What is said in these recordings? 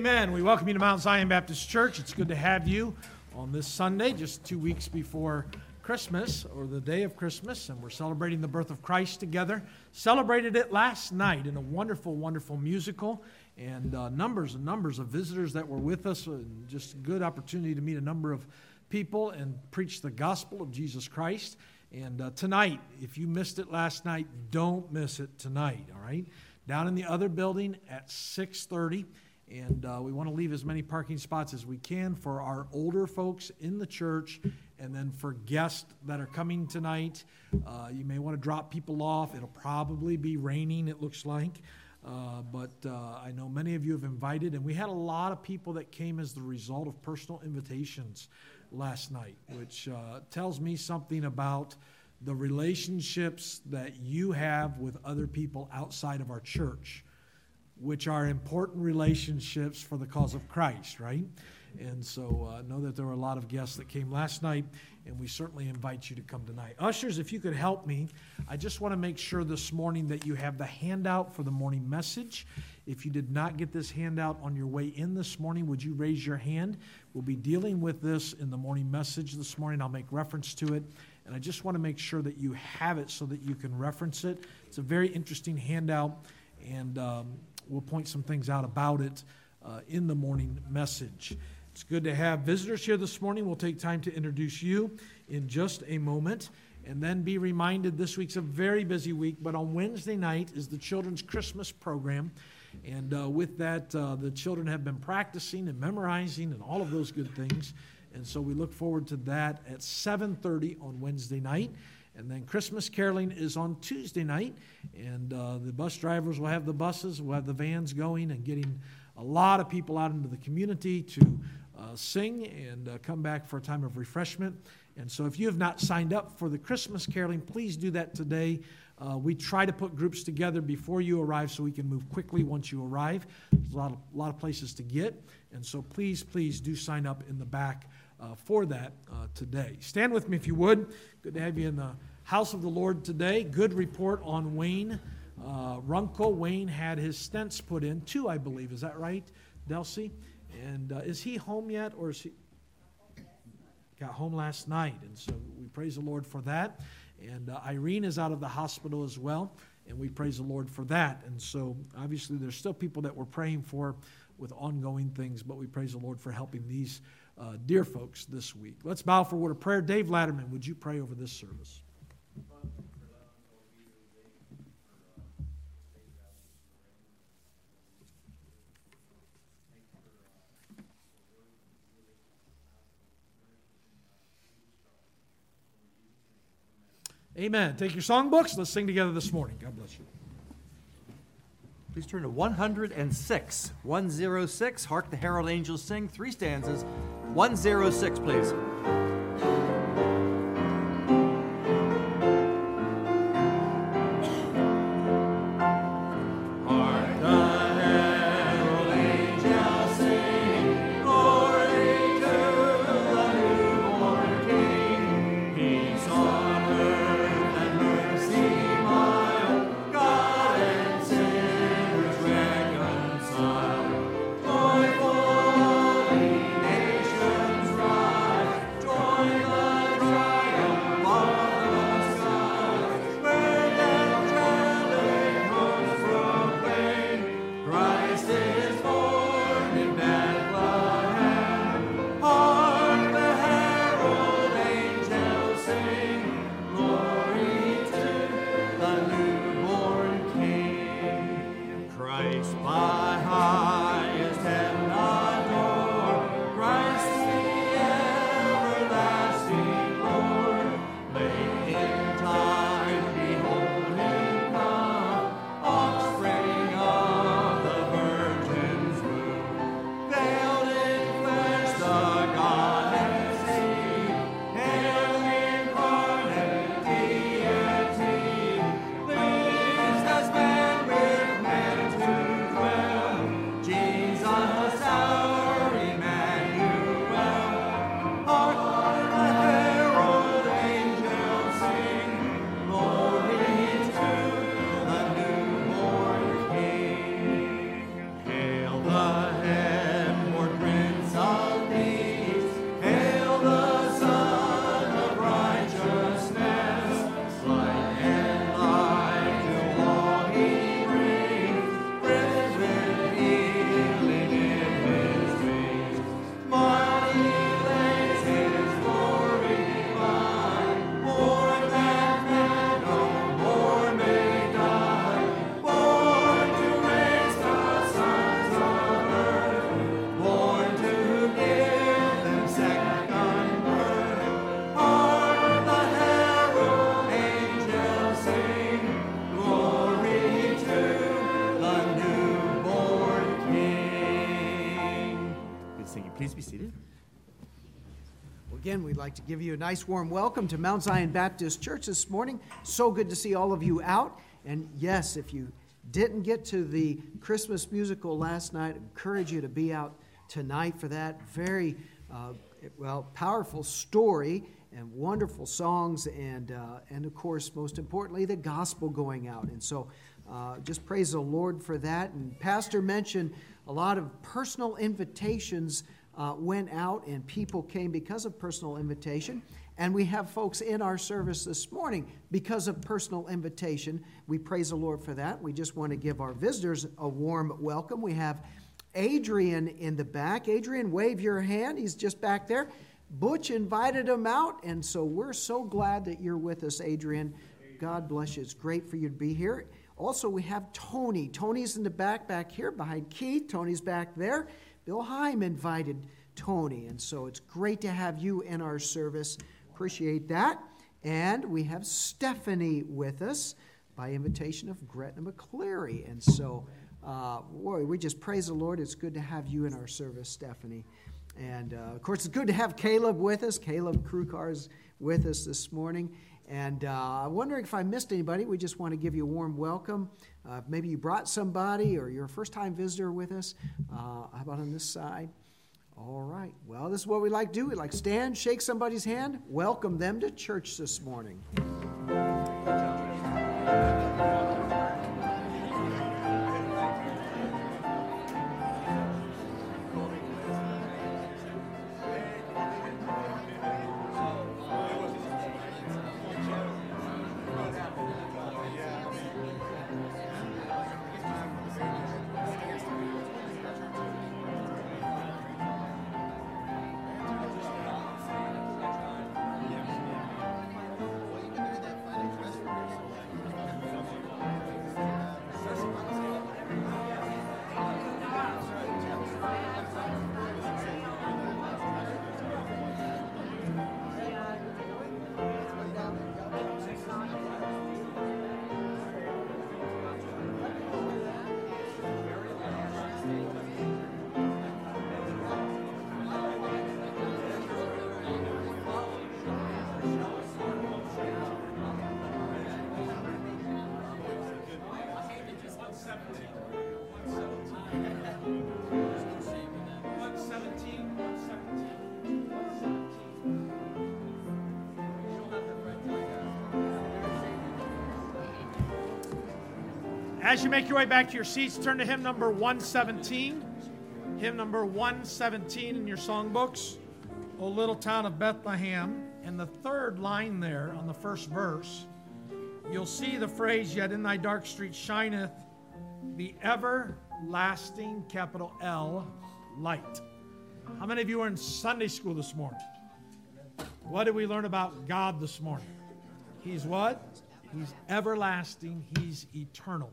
Amen. We welcome you to Mount Zion Baptist Church. It's good to have you on this Sunday, just 2 weeks before Christmas, or the day of Christmas, and we're celebrating the birth of Christ together. Celebrated it last night in a wonderful, wonderful musical, and numbers and numbers of visitors that were with us, and just a good opportunity to meet a number of people and preach the gospel of Jesus Christ. And tonight, if you missed it last night, don't miss it tonight, all right? Down in the other building at 6:30. And we want to leave as many parking spots as we can for our older folks in the church, and then for guests that are coming tonight. You may want to drop people off. It'll probably be raining, it looks like. But I know many of you have invited, and we had a lot of people that came as the result of personal invitations last night, which tells me something about the relationships that you have with other people outside of our church, which are important relationships for the cause of Christ, right? And so know that there were a lot of guests that came last night, and we certainly invite you to come tonight. Ushers, if you could help me, I just want to make sure this morning that you have the handout for the morning message. If you did not get this handout on your way in this morning, would you raise your hand? We'll be dealing with this in the morning message this morning. I'll make reference to it, and I just want to make sure that you have it so that you can reference it. It's a very interesting handout, and we'll point some things out about it in the morning message. It's good to have visitors here this morning. We'll take time to introduce you in just a moment. And then be reminded, this week's a very busy week, but on Wednesday night is the Children's Christmas program. And with that, the children have been practicing and memorizing and all of those good things. And so we look forward to that at 7:30 on Wednesday night. And then Christmas caroling is on Tuesday night, and the bus drivers will have the buses, we'll have the vans going and getting a lot of people out into the community to sing and come back for a time of refreshment. And so if you have not signed up for the Christmas caroling, please do that today. We try to put groups together before you arrive so we can move quickly once you arrive. There's a lot of places to get, and so please do sign up in the back for that today. Stand with me if you would. Good to have you in the house of the Lord today. Good report on Wayne Runkle. Wayne had his stents put in, 2, I believe. Is that right, Delcy? And is he home yet, or is he got home last night? And so we praise the Lord for that. And Irene is out of the hospital as well, and we praise the Lord for that. And so obviously there's still people that we're praying for with ongoing things, but we praise the Lord for helping these dear folks this week. Let's bow for a word of prayer. Dave Latterman, would you pray over this service? Amen. Take your songbooks. Let's sing together this morning. God bless you. Please turn to 106. 106. Hark the Herald Angels Sing. 3 stanzas. 106, please. Joyfully nations rise. you please be seated? Well, again, we'd like to give you a nice warm welcome to Mount Zion Baptist Church this morning. So good to see all of you out. And yes, if you didn't get to the Christmas musical last night, I encourage you to be out tonight for that. Very, powerful story and wonderful songs and of course, most importantly, the gospel going out. And so just praise the Lord for that. And Pastor mentioned a lot of personal invitations went out and people came because of personal invitation. And we have folks in our service this morning because of personal invitation. We praise the Lord for that. We just want to give our visitors a warm welcome. We have Adrian in the back. Adrian, wave your hand. He's just back there. Butch invited him out, and so we're so glad that you're with us, Adrian. God bless you. It's great for you to be here. Also, we have Tony. Tony's in the back here behind Keith. Tony's back there. Bill Heim invited Tony, and so it's great to have you in our service. Appreciate that. And we have Stephanie with us by invitation of Gretna McCleary. And so, we just praise the Lord. It's good to have you in our service, Stephanie. And, of course, it's good to have Caleb with us. Caleb Krukar is with us this morning. And I'm wondering if I missed anybody. We just want to give you a warm welcome. Maybe you brought somebody or you're a first-time visitor with us. How about on this side? All right. Well, this is what we like to do. We like to stand, shake somebody's hand, welcome them to church this morning. As you make your way back to your seats, turn to hymn number 117. Hymn number 117 in your songbooks. O little town of Bethlehem. And the third line there on the first verse, you'll see the phrase, yet in thy dark street shineth the everlasting, capital L, light. How many of you are in Sunday school this morning? What did we learn about God this morning? He's what? He's everlasting. He's eternal.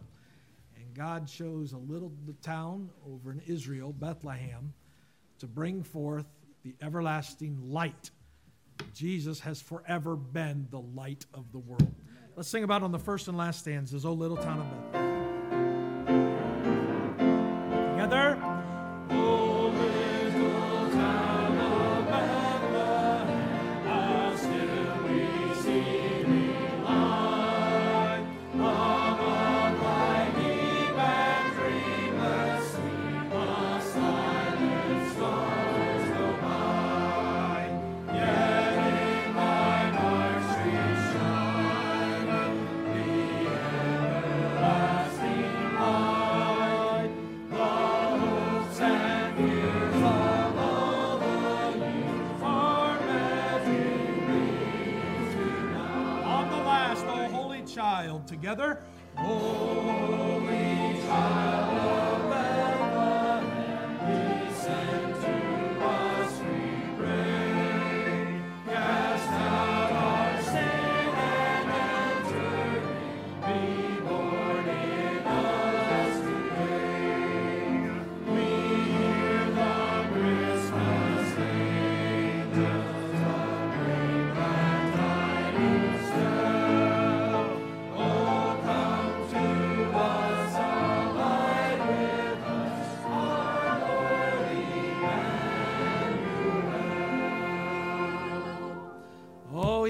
God chose a little town over in Israel, Bethlehem, to bring forth the everlasting light. Jesus has forever been the light of the world. Let's sing about it on the first and last stanzas, O little town of Bethlehem. Together. O little town of Bethlehem, how still we see thee lie among thy deep and dreamless sleep, a silent stars go by. Yet in thy dark street shineth the everlasting light. The hopes and fears of all the youth are met in thee tonight. On the last, O holy child, together. Holy child of Bethlehem, be sent to us, we pray. Cast out our sin and enter in. Be born in us today. We hear the Christmas angels bring glad tidings tell. Oh, come to us, our light will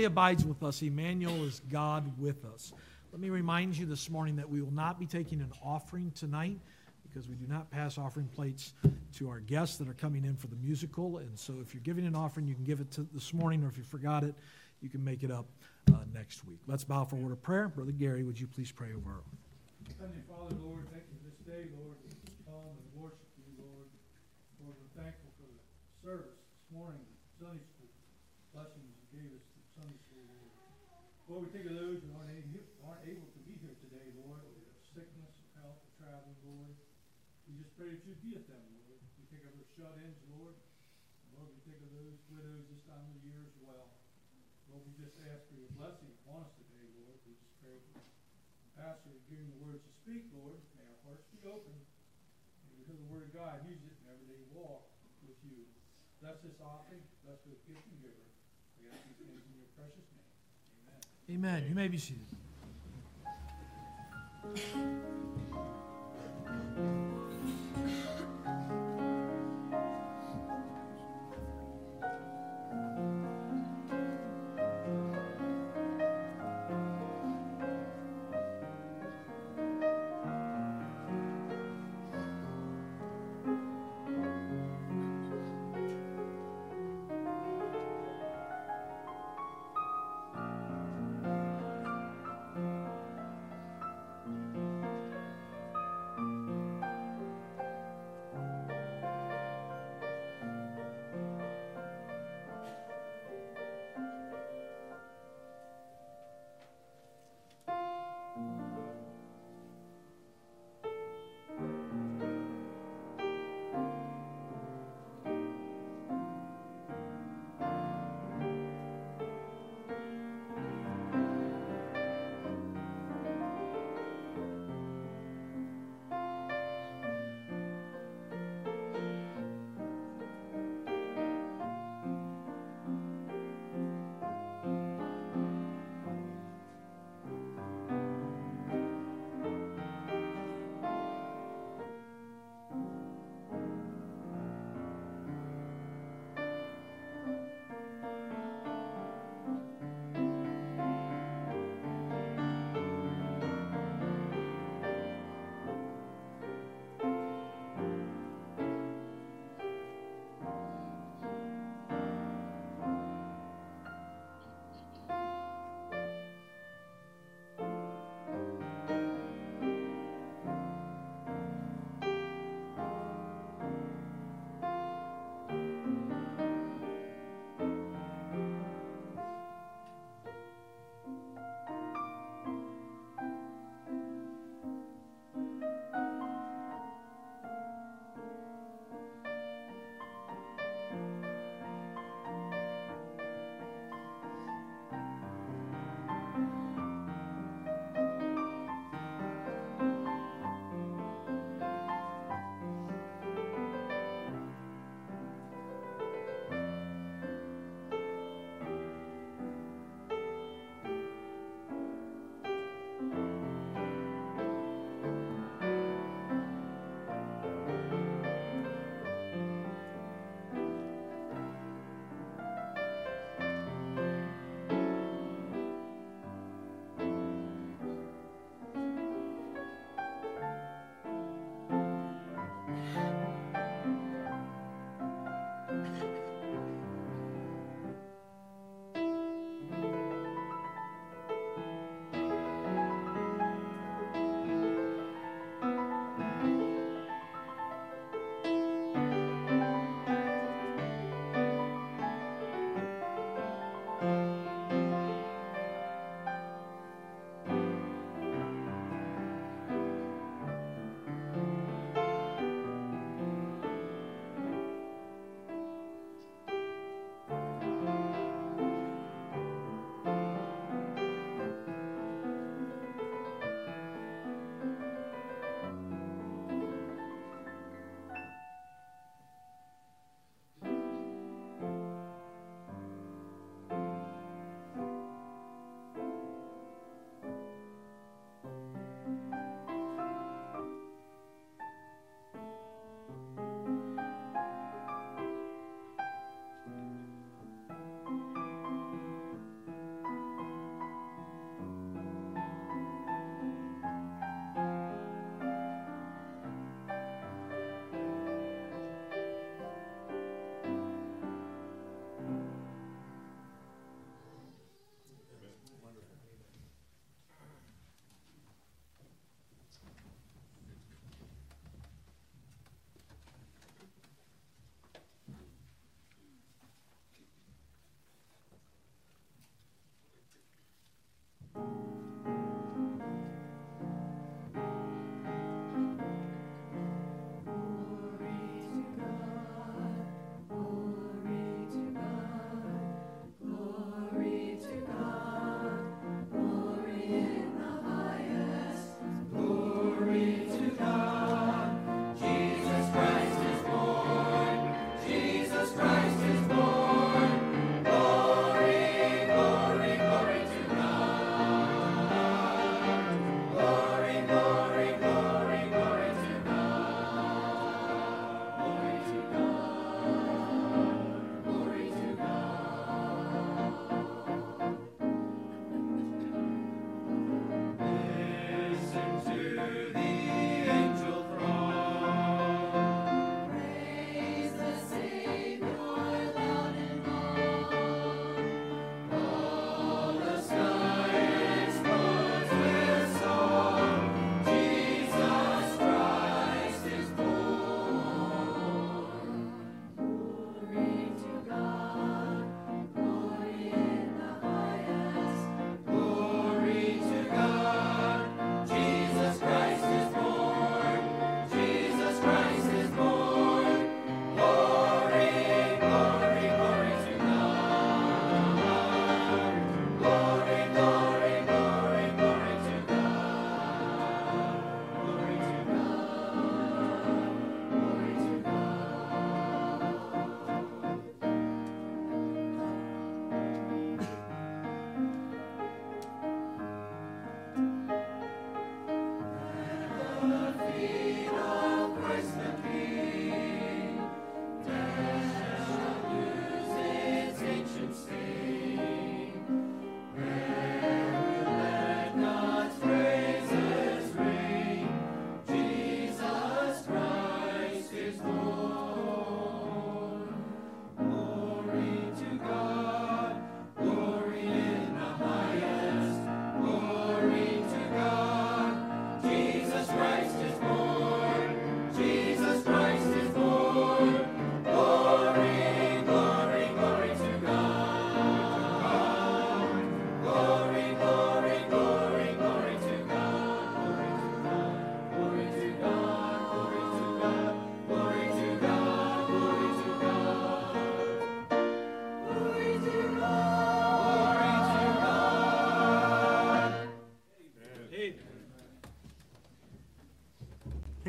really abides with us. Emmanuel is God with us. Let me remind you this morning that we will not be taking an offering tonight because we do not pass offering plates to our guests that are coming in for the musical. And so if you're giving an offering, you can give it to this morning, or if you forgot it, you can make it up next week. Let's bow for a word of prayer. Brother Gary, would you please pray over our Heavenly Father, Lord, thank you for this day, Lord. We can come and worship you, Lord. Lord, we're thankful for the service this morning, Sunday school. Blessings you gave us through Sunday school, Lord. Lord, we think of those who aren't able to be here today, Lord, with sickness, health, or traveling, Lord. We just pray that you'd be with them, Lord. We think of their shut-ins, Lord. And Lord, we think of those widows this time of the year as well. Lord, we just ask for your blessing upon us today, Lord. We just pray for Pastor, give him the words to speak, Lord. May our hearts be open. May we hear the word of God, use it in everyday walk with you. Bless this offering, bless the gift and giver. We ask these things in your precious name. Amen. Amen. You may be seated.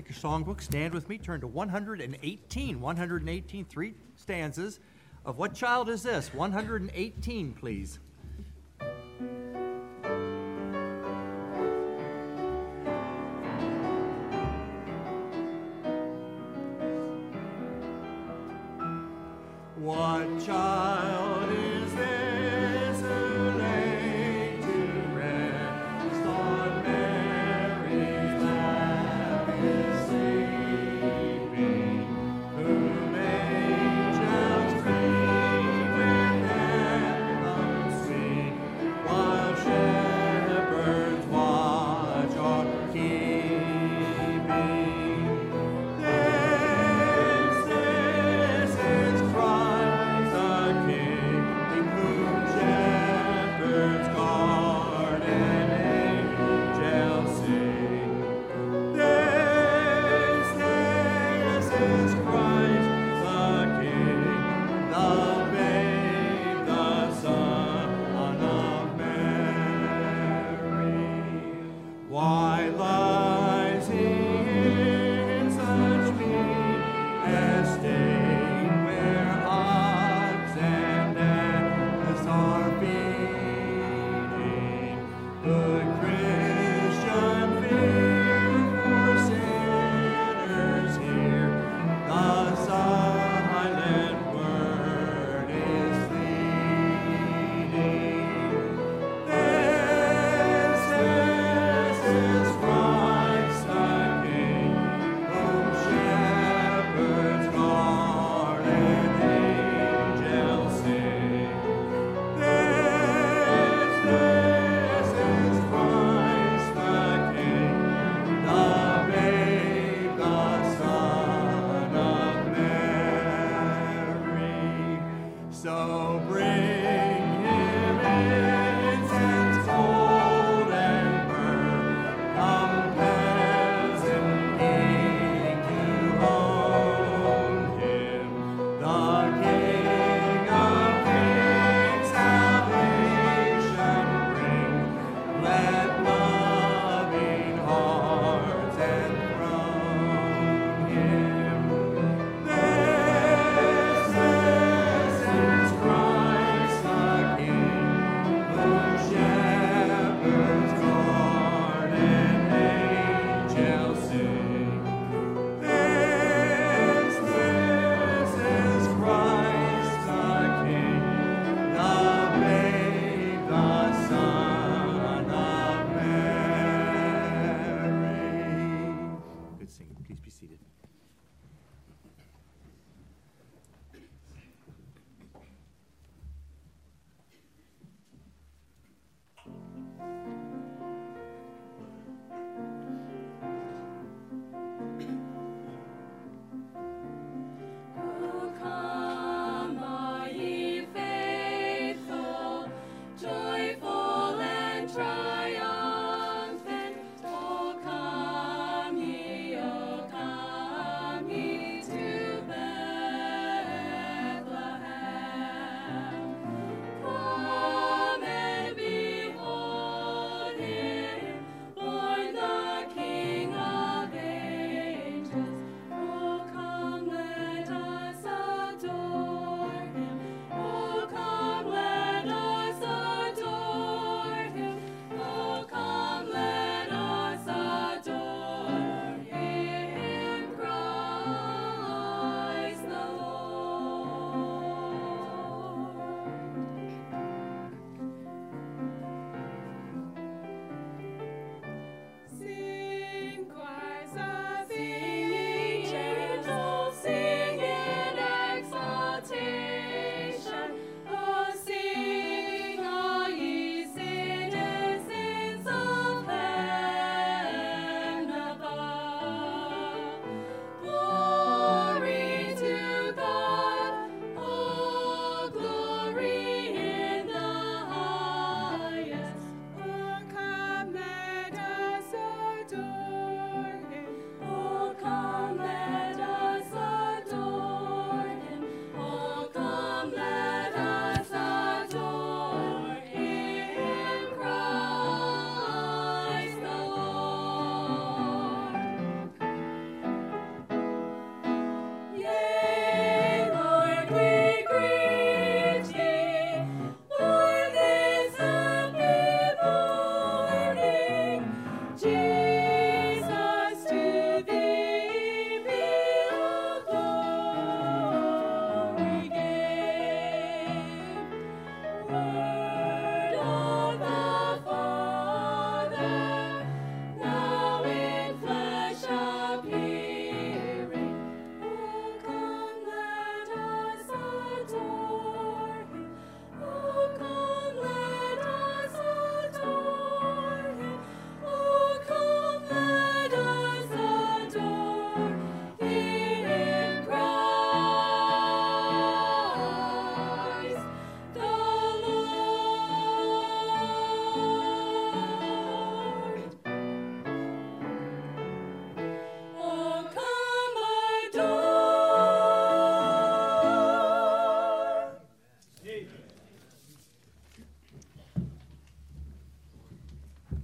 take your songbook, stand with me, turn to 118. 118, 3 stanzas of What Child Is This? 118, please. What child is this who lay to rest on Mary's lap is sleeping, whom angels greet with anthems sing, while shepherds watch or keeping? This is Christ the King, in whom shepherds guard and angels sing. This is Christ the King, the babe, the Son of Mary. Why lies he in such mean estate, where hogs and asses are feeding? Good Christian, fear for sinners here, the silent word is pleading. This is Christ the King, whom shepherds guard and angels sing. This is Christ the King, the babe, the Son of Mary. So bring him incense, gold, and myrrh. Come, peasant king, to own him, the King of kings, salvation bring. Let loving hearts enthrone him. This is Christ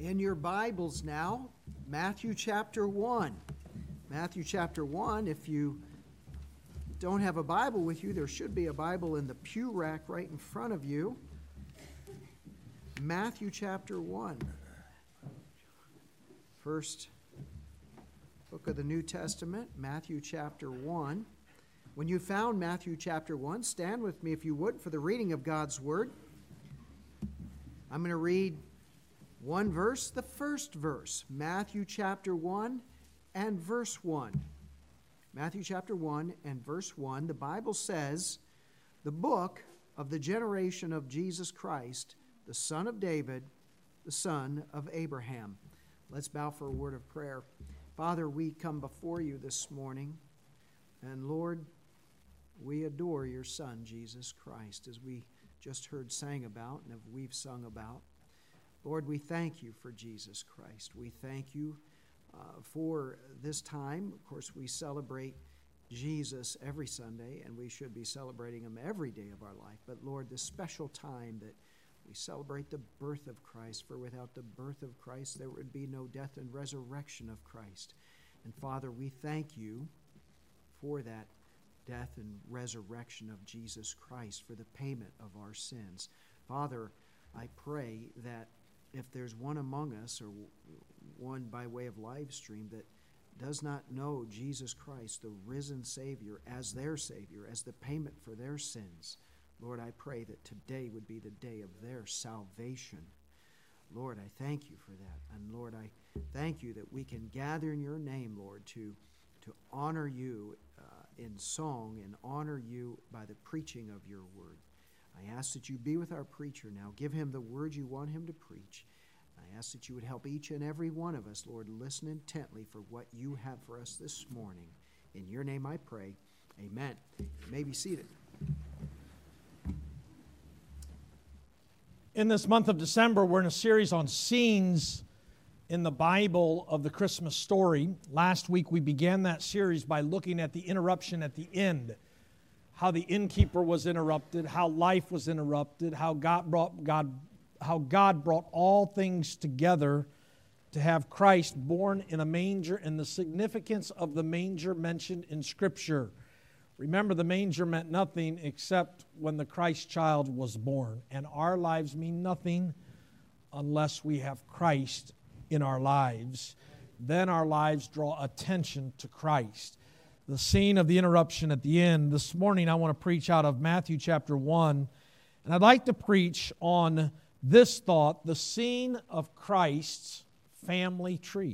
In your Bibles now, Matthew chapter 1. Matthew chapter 1, if you don't have a Bible with you, there should be a Bible in the pew rack right in front of you. Matthew chapter 1. First book of the New Testament, Matthew chapter 1. When you found Matthew chapter 1, stand with me if you would for the reading of God's Word. I'm going to read one verse, the first verse, Matthew chapter 1 and verse 1. Matthew chapter 1 and verse 1, the Bible says, "The book of the generation of Jesus Christ, the son of David, the son of Abraham." Let's bow for a word of prayer. Father, we come before you this morning, and Lord, we adore your Son, Jesus Christ, as we just heard sang about and we've sung about. Lord, we thank you for Jesus Christ. We thank you for this time. Of course, we celebrate Jesus every Sunday, and we should be celebrating him every day of our life. But Lord, this special time that we celebrate the birth of Christ, for without the birth of Christ, there would be no death and resurrection of Christ. And Father, we thank you for that death and resurrection of Jesus Christ, for the payment of our sins. Father, I pray that if there's one among us, or one by way of live stream, that does not know Jesus Christ, the risen Savior, as their Savior, as the payment for their sins, Lord, I pray that today would be the day of their salvation. Lord, I thank you for that. And Lord, I thank you that we can gather in your name, Lord, to honor you in song and honor you by the preaching of your word. I ask that you be with our preacher now. Give him the word you want him to preach. I ask that you would help each and every one of us, Lord, listen intently for what you have for us this morning. In your name I pray. Amen. You may be seated. In this month of December, we're in a series on scenes in the Bible of the Christmas story. Last week we began that series by looking at the interruption at the end. How the innkeeper was interrupted, how life was interrupted, how God brought all things together to have Christ born in a manger, and the significance of the manger mentioned in Scripture. Remember, the manger meant nothing except when the Christ child was born, and our lives mean nothing unless we have Christ in our lives. Then our lives draw attention to Christ. The scene of the interruption at the end. This morning I want to preach out of Matthew chapter 1, and I'd like to preach on this thought, the scene of Christ's family tree.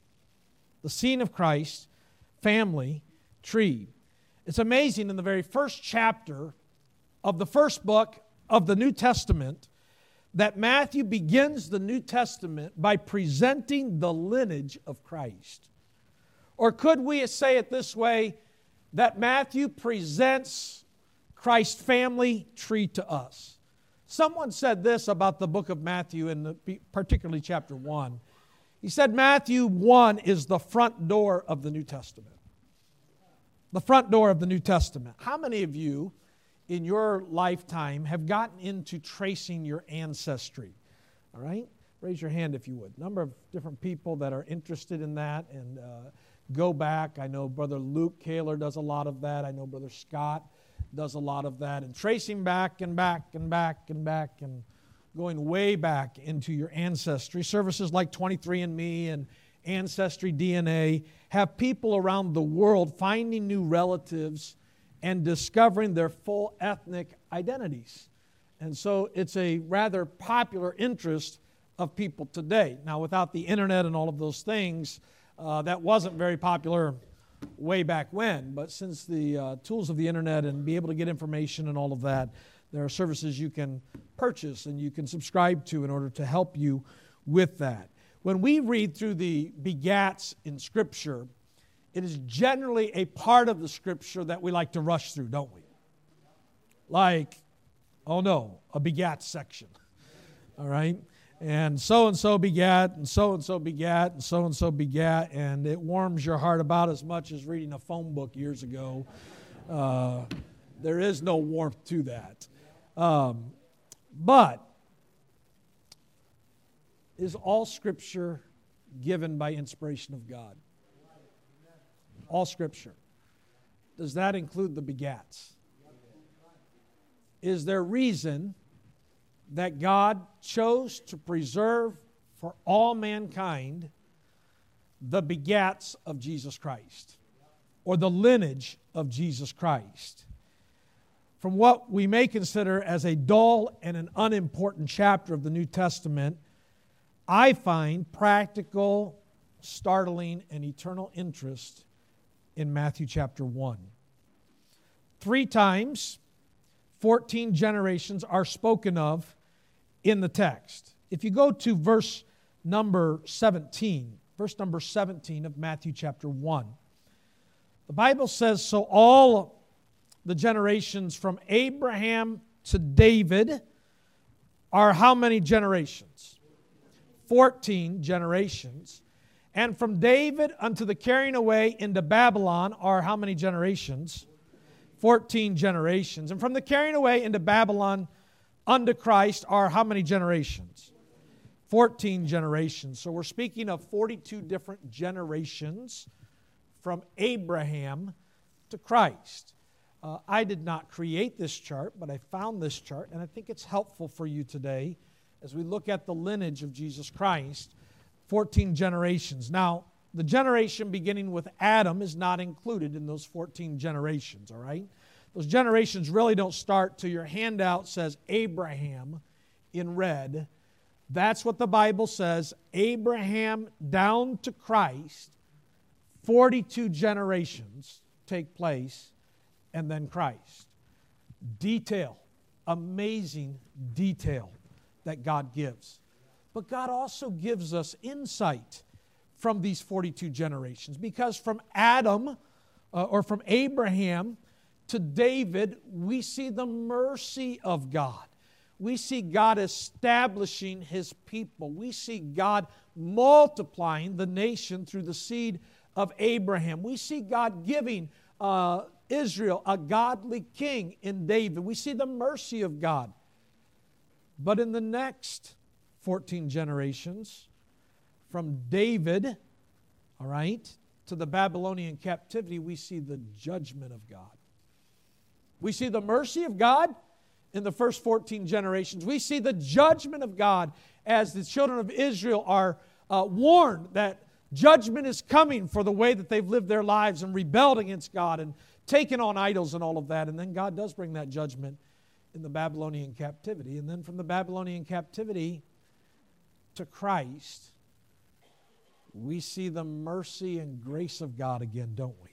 The scene of Christ's family tree. It's amazing, in the very first chapter of the first book of the New Testament, that Matthew begins the New Testament by presenting the lineage of Christ. Or could we say it this way, that Matthew presents Christ's family tree to us? Someone said this about the book of Matthew, particularly chapter 1. He said Matthew 1 is the front door of the New Testament. The front door of the New Testament. How many of you in your lifetime have gotten into tracing your ancestry? All right? Raise your hand if you would. Number of different people that are interested in that and go back. I know Brother Luke Kaler does a lot of that. I know Brother Scott does a lot of that. And tracing back and back and back and back and going way back into your ancestry. Services like 23andMe and Ancestry DNA have people around the world finding new relatives and discovering their full ethnic identities. And so it's a rather popular interest of people today. Now, without the internet and all of those things, that wasn't very popular way back when. But since the tools of the internet and be able to get information and all of that, there are services you can purchase and you can subscribe to in order to help you with that. When we read through the begats in Scripture, it is generally a part of the Scripture that we like to rush through, don't we? Like, oh no, a begat section. All right? And so begat, and so begat, and so begat, and it warms your heart about as much as reading a phone book years ago. There is no warmth to that. But Is all Scripture given by inspiration of God? All Scripture. Does that include the begats? Is there reason that God chose to preserve for all mankind the begats of Jesus Christ, or the lineage of Jesus Christ? From what we may consider as a dull and an unimportant chapter of the New Testament, I find practical, startling, and eternal interest in Matthew chapter 1. 3 times, 14 generations are spoken of in the text. If you go to verse number 17 of Matthew chapter 1, the Bible says, "So all the generations from Abraham to David are how many generations? 14 generations. And from David unto the carrying away into Babylon are how many generations? 14 generations. And from the carrying away into Babylon unto Christ are how many generations? 14 generations. So we're speaking of 42 different generations from Abraham to Christ. I did not create this chart, but I found this chart, and I think it's helpful for you today as we look at the lineage of Jesus Christ. 14 generations. Now, the generation beginning with Adam is not included in those 14 generations, all right? Those generations really don't start till your handout says Abraham in red. That's what the Bible says. Abraham down to Christ, 42 generations take place, and then Christ. Detail, amazing detail that God gives. But God also gives us insight from these 42 generations, because from Adam or from Abraham to David, we see the mercy of God. We see God establishing His people. We see God multiplying the nation through the seed of Abraham. We see God giving Israel a godly king in David. We see the mercy of God. But in the next 14 generations, from David, all right, to the Babylonian captivity, we see the judgment of God. We see the mercy of God in the first 14 generations. We see the judgment of God as the children of Israel are warned that judgment is coming for the way that they've lived their lives and rebelled against God and taken on idols and all of that. And then God does bring that judgment in the Babylonian captivity. And then from the Babylonian captivity to Christ, we see the mercy and grace of God again, don't we?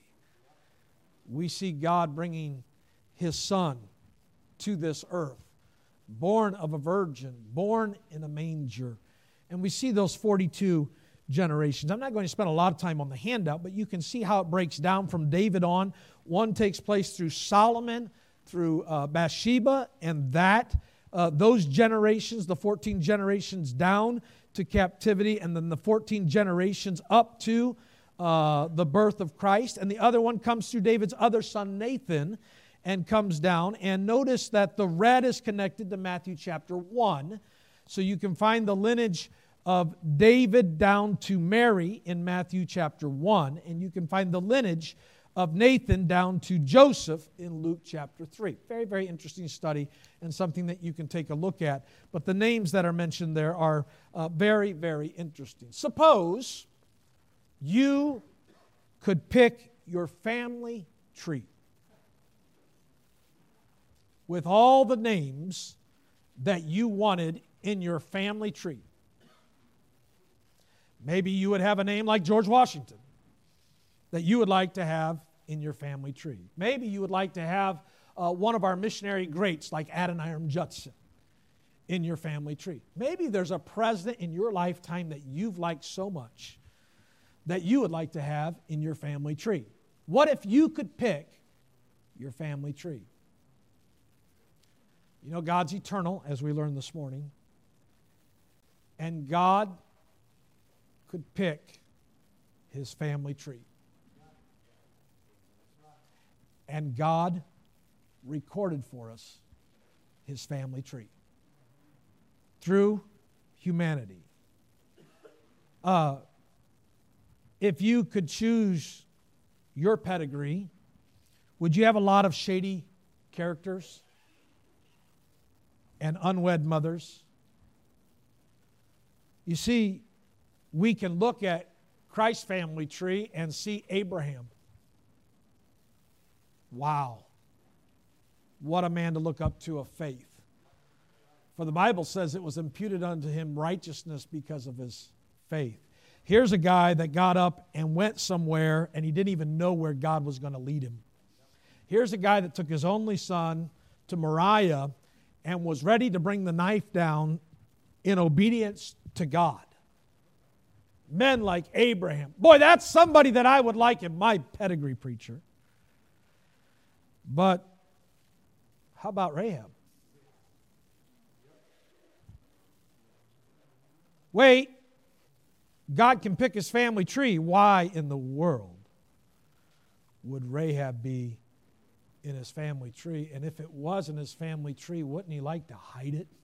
We see God bringing His Son to this earth, born of a virgin, born in a manger. And we see those 42 generations. I'm not going to spend a lot of time on the handout, but you can see how it breaks down from David on. One takes place through Solomon, through Bathsheba, and those generations, the 14 generations down to captivity, and then the 14 generations up to the birth of Christ. And the other one comes through David's other son, Nathan, and comes down. And notice that the red is connected to Matthew chapter 1. So you can find the lineage of David down to Mary in Matthew chapter 1. And you can find the lineage of Nathan down to Joseph in Luke chapter 3. Very, very interesting study and something that you can take a look at. But the names that are mentioned there are very, very interesting. Suppose you could pick your family tree with all the names that you wanted in your family tree. Maybe you would have a name like George Washington that you would like to have in your family tree. Maybe you would like to have one of our missionary greats like Adoniram Judson in your family tree. Maybe there's a president in your lifetime that you've liked so much that you would like to have in your family tree. What if you could pick your family tree? You know, God's eternal, as we learned this morning, and God could pick His family tree. And God recorded for us His family tree through humanity, If you could choose your pedigree, would you have a lot of shady characters and unwed mothers? You see, we can look at Christ's family tree and see Abraham. Wow. What a man to look up to of faith. For the Bible says it was imputed unto him righteousness because of his faith. Here's a guy that got up and went somewhere and he didn't even know where God was going to lead him. Here's a guy that took his only son to Moriah and was ready to bring the knife down in obedience to God. Men like Abraham. Boy, that's somebody that I would like in my pedigree, preacher. But how about Rahab? Wait, God can pick his family tree. Why in the world would Rahab be in his family tree? And if it was in his family tree, wouldn't he like to hide it?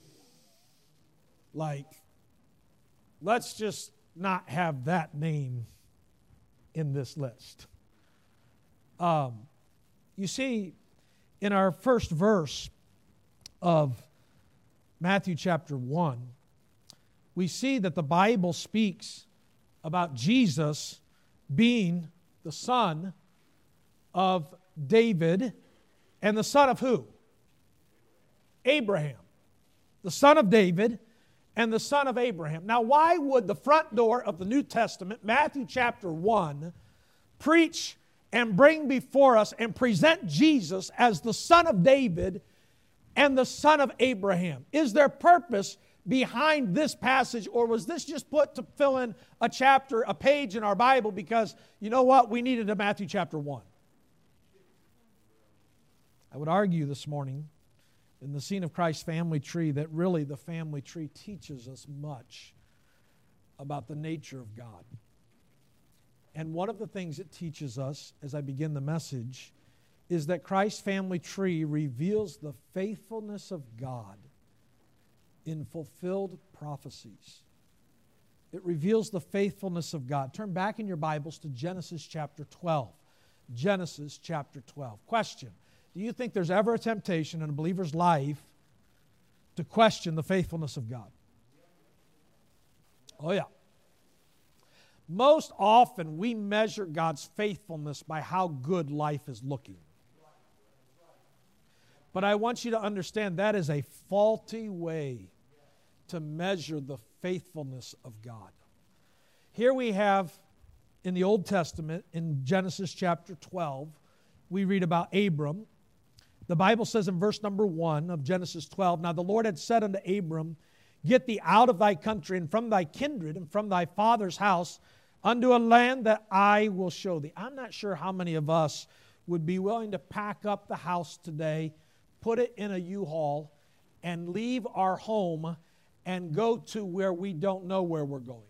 Like, let's just not have that name in this list. You see, in our first verse of Matthew chapter 1, we see that the Bible speaks about Jesus being the son of David and the son of who? Abraham. The son of David and the son of Abraham. Now, why would the front door of the New Testament, Matthew chapter 1, preach and bring before us and present Jesus as the son of David and the son of Abraham? Is there purpose behind this passage, or was this just put to fill in a chapter, a page in our Bible because, you know what, we needed a Matthew chapter 1? I would argue this morning in the scene of Christ's family tree that really the family tree teaches us much about the nature of God. And one of the things it teaches us as I begin the message is that Christ's family tree reveals the faithfulness of God in fulfilled prophecies. It reveals the faithfulness of God. Turn back in your Bibles to Genesis chapter 12. Genesis chapter 12. Question: do you think there's ever a temptation in a believer's life to question the faithfulness of God? Oh yeah. Most often we measure God's faithfulness by how good life is looking. But I want you to understand that is a faulty way to measure the faithfulness of God. Here we have in the Old Testament, in Genesis chapter 12, we read about Abram. The Bible says in verse number 1 of Genesis 12, "Now the Lord had said unto Abram, Get thee out of thy country and from thy kindred and from thy father's house unto a land that I will show thee." I'm not sure how many of us would be willing to pack up the house today, put it in a U-Haul, and leave our home and go to where we don't know where we're going.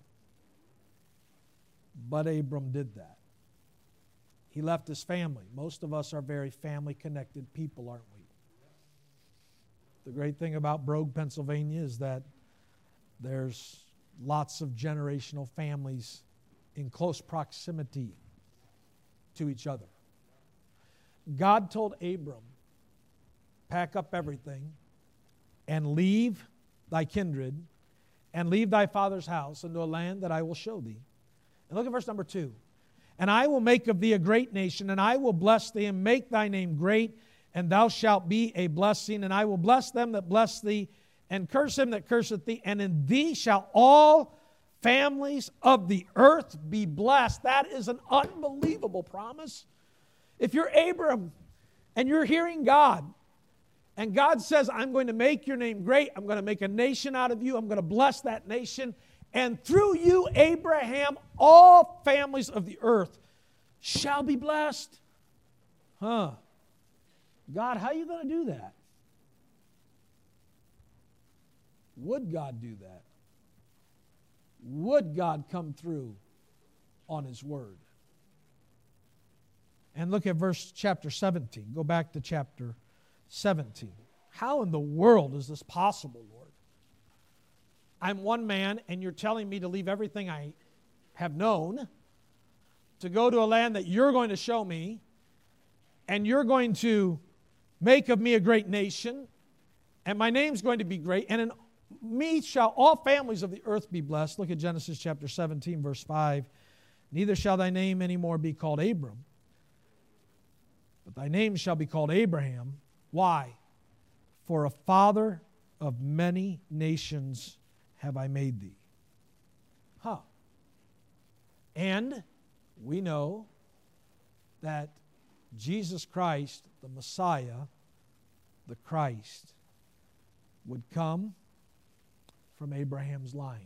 But Abram did that. He left his family. Most of us are very family-connected people, aren't we? The great thing about Brogue, Pennsylvania is that there's lots of generational families in close proximity to each other. God told Abram, pack up everything and leave thy kindred and leave thy father's house into a land that I will show thee. And look at verse number 2. "And I will make of thee a great nation, and I will bless thee and make thy name great, and thou shalt be a blessing. And I will bless them that bless thee, and curse him that curseth thee. And in thee shall all families of the earth be blessed." That is an unbelievable promise. If you're Abram and you're hearing God, and God says, "I'm going to make your name great. I'm going to make a nation out of you. I'm going to bless that nation. And through you, Abraham, all families of the earth shall be blessed." God, how are you going to do that? Would God do that? Would God come through on His word? And look at chapter 17. Go back to chapter 17. How in the world is this possible, Lord? I'm one man, and you're telling me to leave everything I have known to go to a land that you're going to show me, and you're going to make of me a great nation, and my name's going to be great, and in me shall all families of the earth be blessed. Look at Genesis chapter 17, verse 5. Neither shall thy name any more be called Abram, but thy name shall be called Abraham. Why? For a father of many nations have I made thee. And we know that Jesus Christ, the Messiah, the Christ, would come from Abraham's line.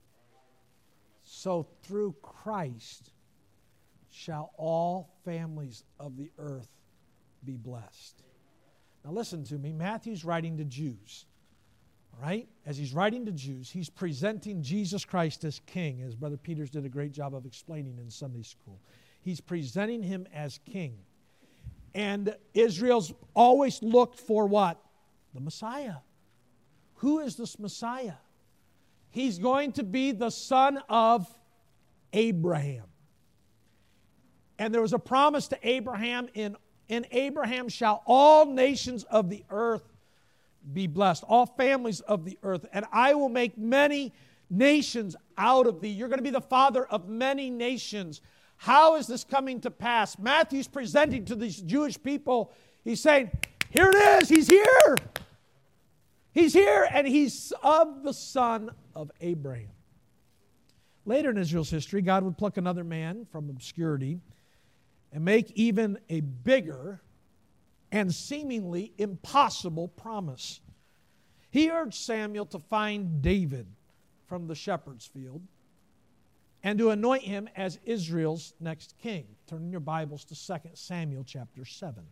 So through Christ shall all families of the earth be blessed. Now listen to me. Matthew's writing to Jews. All right? As he's writing to Jews, he's presenting Jesus Christ as king, as Brother Peters did a great job of explaining in Sunday school. He's presenting him as king. And Israel's always looked for what? The Messiah. Who is this Messiah? He's going to be the son of Abraham. And there was a promise to Abraham, in Abraham shall all nations of the earth be blessed, all families of the earth, and I will make many nations out of thee. You're going to be the father of many nations. How is this coming to pass? Matthew's presenting to these Jewish people, he's saying, here it is, he's here. He's here, and he's of the son of Abraham. Later in Israel's history, God would pluck another man from obscurity and make even a bigger and seemingly impossible promise. He urged Samuel to find David from the shepherd's field and to anoint him as Israel's next king. Turn in your Bibles to 2 Samuel chapter 7.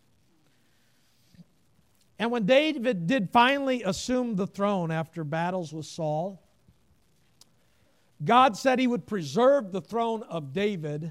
And when David did finally assume the throne after battles with Saul, God said he would preserve the throne of David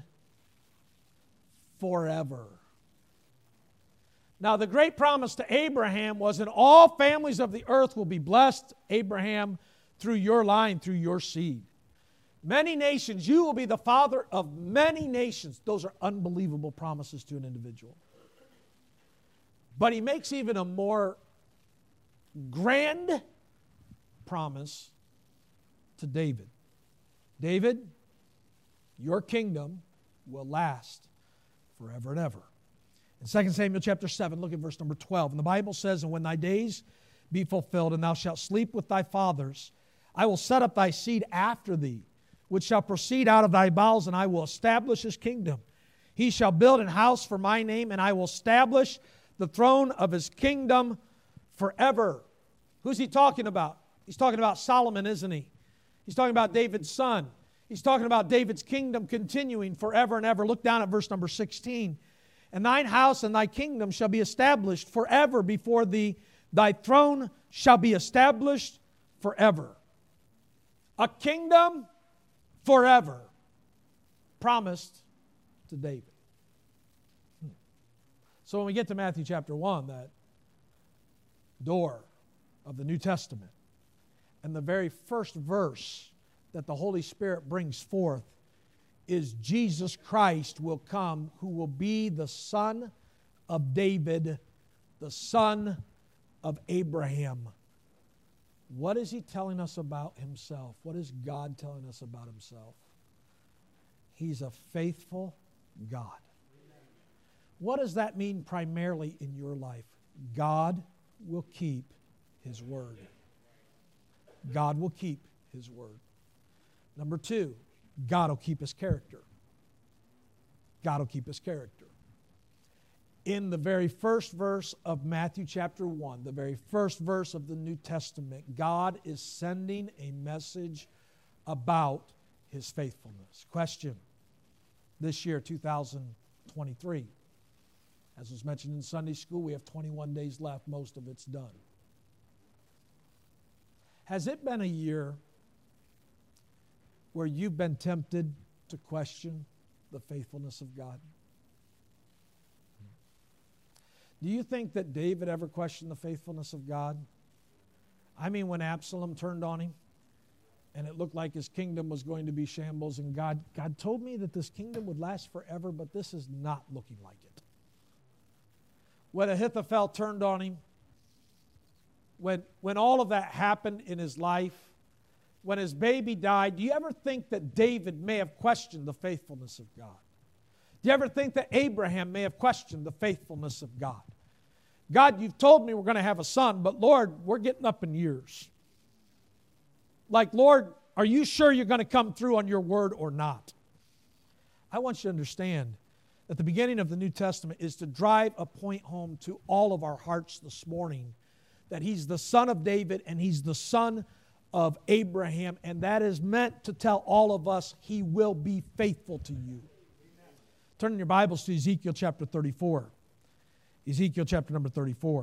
forever. Now, the great promise to Abraham was, and all families of the earth will be blessed, Abraham, through your line, through your seed. Many nations, you will be the father of many nations. Those are unbelievable promises to an individual. But he makes even a more grand promise to David. David, your kingdom will last forever and ever. In 2 Samuel chapter 7, look at verse number 12. And the Bible says, and when thy days be fulfilled, and thou shalt sleep with thy fathers, I will set up thy seed after thee, which shall proceed out of thy bowels, and I will establish his kingdom. He shall build an house for my name, and I will establish the throne of his kingdom forever. Who's he talking about? He's talking about Solomon, isn't he? He's talking about David's son. He's talking about David's kingdom continuing forever and ever. Look down at verse number 16. And thine house and thy kingdom shall be established forever before thee. Thy throne shall be established forever. A kingdom forever promised to David. So when we get to Matthew chapter 1, that door of the New Testament, and the very first verse that the Holy Spirit brings forth is Jesus Christ will come, who will be the son of David, the son of Abraham. What is he telling us about himself? What is God telling us about himself? He's a faithful God. What does that mean primarily in your life? God will keep his word. God will keep his word. Number two, God will keep his character. God will keep his character. In the very first verse of Matthew chapter 1, the very first verse of the New Testament, God is sending a message about his faithfulness. Question, this year, 2023, as was mentioned in Sunday school, we have 21 days left. Most of it's done. Has it been a year where you've been tempted to question the faithfulness of God? Do you think that David ever questioned the faithfulness of God? I mean, when Absalom turned on him, and it looked like his kingdom was going to be shambles. And God told me that this kingdom would last forever, but this is not looking like it. When Ahithophel turned on him, when all of that happened in his life, when his baby died, do you ever think that David may have questioned the faithfulness of God? Do you ever think that Abraham may have questioned the faithfulness of God? God, you've told me we're going to have a son, but Lord, we're getting up in years. Like, Lord, are you sure you're going to come through on your word or not? I want you to understand that the beginning of the New Testament is to drive a point home to all of our hearts this morning, that he's the son of David and he's the son of Abraham, and that is meant to tell all of us he will be faithful to you. Turn in your Bibles to Ezekiel chapter 34. Ezekiel chapter number 34.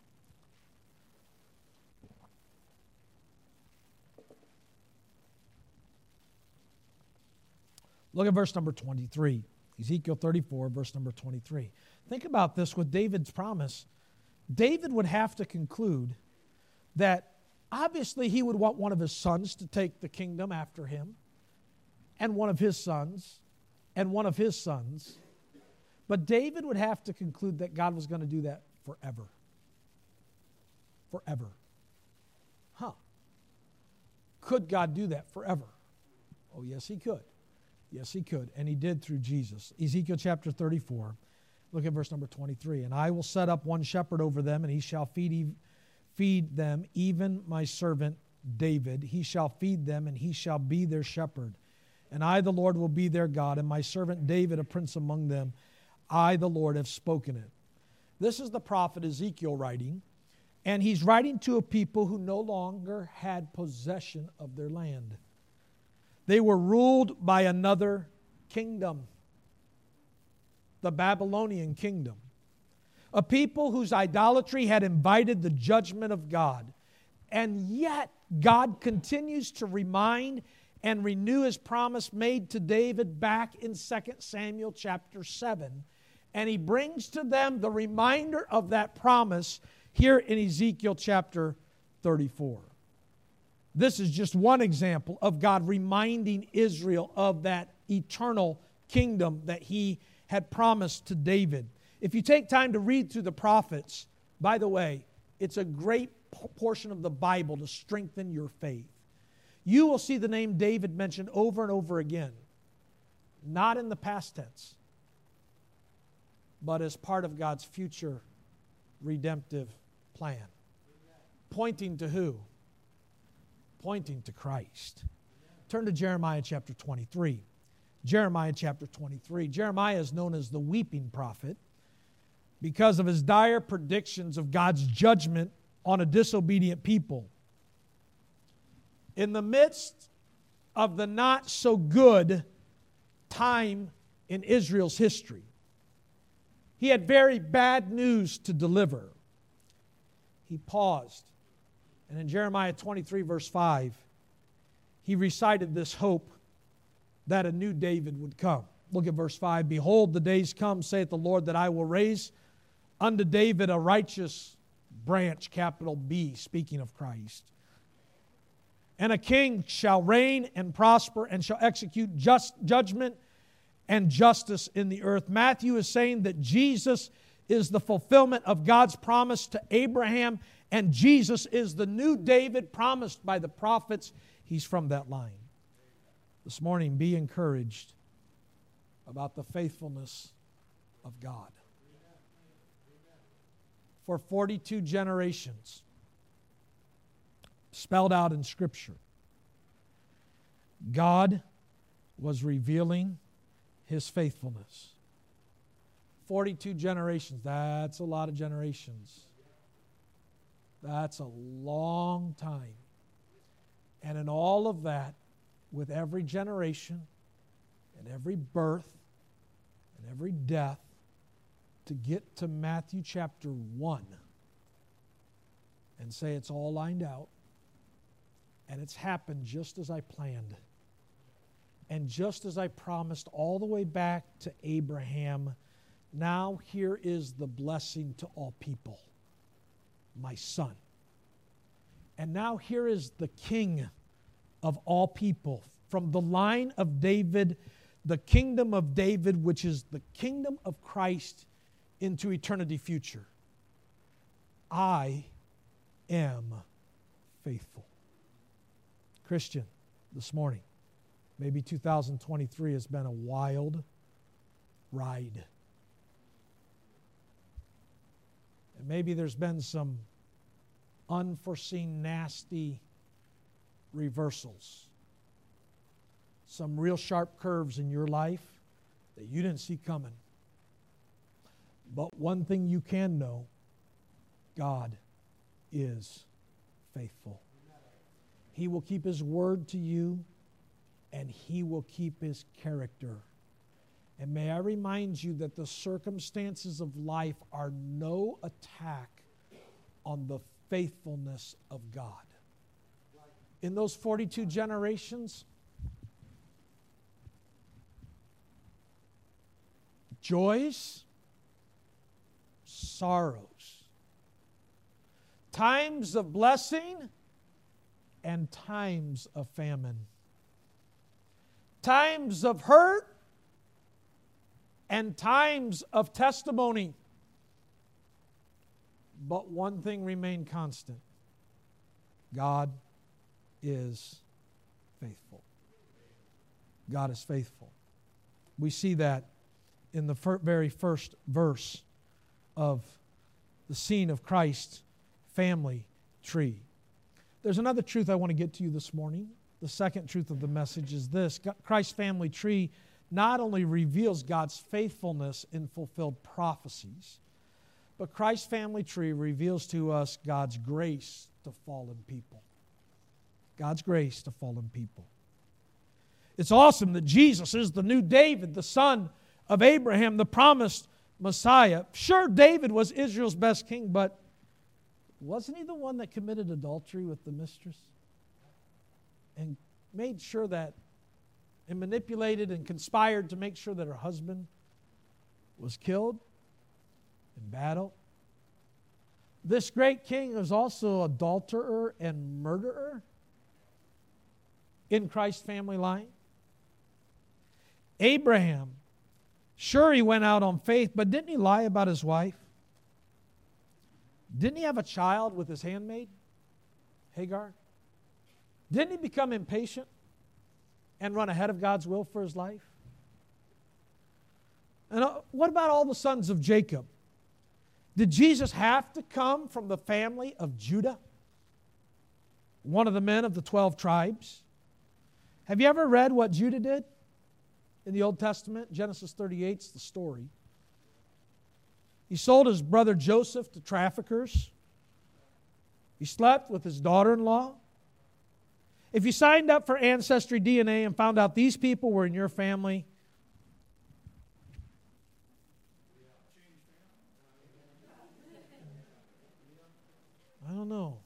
Look at verse number 23. Ezekiel 34, verse number 23. Think about this with David's promise. David would have to conclude that obviously he would want one of his sons to take the kingdom after him, and one of his sons, and one of his sons. But David would have to conclude that God was going to do that forever. Forever. Could God do that forever? Oh, yes, he could. Yes, he could. And he did through Jesus. Ezekiel chapter 34. Look at verse number 23. And I will set up one shepherd over them, and he shall feed them, even my servant David. He shall feed them, and he shall be their shepherd. And I, the Lord, will be their God, and my servant David, a prince among them. I, the Lord, have spoken it. This is the prophet Ezekiel writing, and he's writing to a people who no longer had possession of their land. They were ruled by another kingdom, the Babylonian kingdom. A people whose idolatry had invited the judgment of God. And yet, God continues to remind and renew his promise made to David back in 2 Samuel chapter 7. And he brings to them the reminder of that promise here in Ezekiel chapter 34. This is just one example of God reminding Israel of that eternal kingdom that he had promised to David. If you take time to read through the prophets, by the way, it's a great portion of the Bible to strengthen your faith. You will see the name David mentioned over and over again, not in the past tense, but as part of God's future redemptive plan. Pointing to who? Pointing to Christ. Turn to Jeremiah chapter 23. Jeremiah chapter 23. Jeremiah is known as the weeping prophet because of his dire predictions of God's judgment on a disobedient people. In the midst of the not so good time in Israel's history, he had very bad news to deliver. He paused. And in Jeremiah 23, verse 5, he recited this hope that a new David would come. Look at verse 5. Behold, the days come, saith the Lord, that I will raise unto David a righteous branch, capital B, speaking of Christ. And a king shall reign and prosper and shall execute judgment and justice in the earth. Matthew is saying that Jesus is the fulfillment of God's promise to Abraham, and Jesus is the new David promised by the prophets. He's from that line. This morning, be encouraged about the faithfulness of God. For 42 generations, spelled out in Scripture, God was revealing his faithfulness. 42 generations, that's a lot of generations. That's a long time. And in all of that, with every generation and every birth and every death, to get to Matthew chapter 1 and say it's all lined out and it's happened just as I planned and just as I promised all the way back to Abraham. Now here is the blessing to all people, my son. And now here is the king of all people, from the line of David, the kingdom of David, which is the kingdom of Christ, into eternity future. I am faithful. Christian, this morning, maybe 2023 has been a wild ride. And maybe there's been some unforeseen, nasty reversals. Some real sharp curves in your life that you didn't see coming. But one thing you can know, God is faithful. He will keep His word to you, and He will keep His character. And may I remind you that the circumstances of life are no attack on the faithfulness of God. In those 42 generations, joys, sorrows, times of blessing and times of famine, times of hurt and times of testimony. But one thing remained constant: God is faithful. God is faithful. We see that in the very first verse of the scene of Christ's family tree. There's another truth I want to get to you this morning. The second truth of the message is this: Christ's family tree not only reveals God's faithfulness in fulfilled prophecies, but Christ's family tree reveals to us God's grace to fallen people. God's grace to fallen people. It's awesome that Jesus is the new David, the son of Abraham, the promised Messiah. Sure, David was Israel's best king, but wasn't he the one that committed adultery with the mistress? And made sure that, and manipulated and conspired to make sure that her husband was killed in battle? This great king was also adulterer and murderer in Christ's family line. Abraham, sure, he went out on faith, but didn't he lie about his wife? Didn't he have a child with his handmaid, Hagar? Didn't he become impatient and run ahead of God's will for his life? And what about all the sons of Jacob? Did Jesus have to come from the family of Judah, one of the men of the 12 tribes? Have you ever read what Judah did in the Old Testament? Genesis 38 is the story. He sold his brother Joseph to traffickers. He slept with his daughter-in-law. If you signed up for Ancestry DNA and found out these people were in your family, I don't know.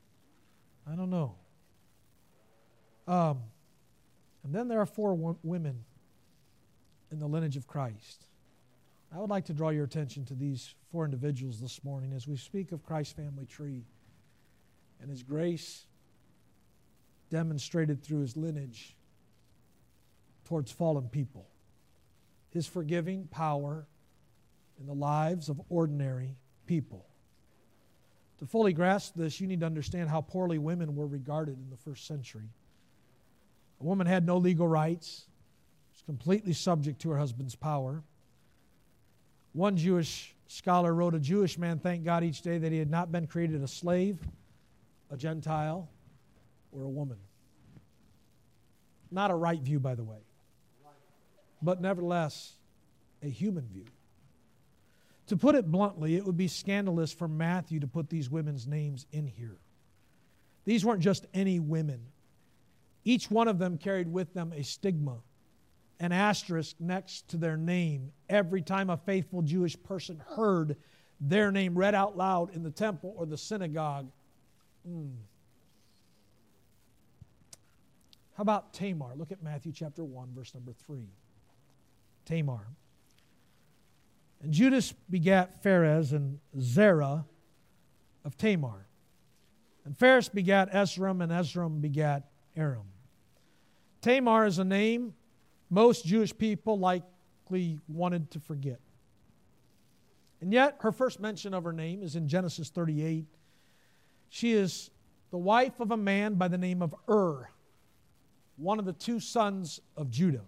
And then there are 4 women in the lineage of Christ. I would like to draw your attention to these 4 individuals this morning as we speak of Christ's family tree and His grace demonstrated through His lineage towards fallen people. His forgiving power in the lives of ordinary people. To fully grasp this, you need to understand how poorly women were regarded in the first century. A woman had no legal rights, was completely subject to her husband's power. One Jewish scholar wrote, "A Jewish man thanked God each day that he had not been created a slave, a Gentile, or a woman." Not a right view, by the way, but nevertheless a human view. To put it bluntly, it would be scandalous for Matthew to put these women's names in here. These weren't just any women. Each one of them carried with them a stigma, an asterisk next to their name every time a faithful Jewish person heard their name read out loud in the temple or the synagogue. How about Tamar? Look at Matthew chapter 1, verse number 3. Tamar. And Judas begat Pharez and Zerah of Tamar. And Pharez begat Esrom, and Esrom begat Aram. Tamar is a name most Jewish people likely wanted to forget. And yet, her first mention of her name is in Genesis 38. She is the wife of a man by the name of one of the two sons of Judah.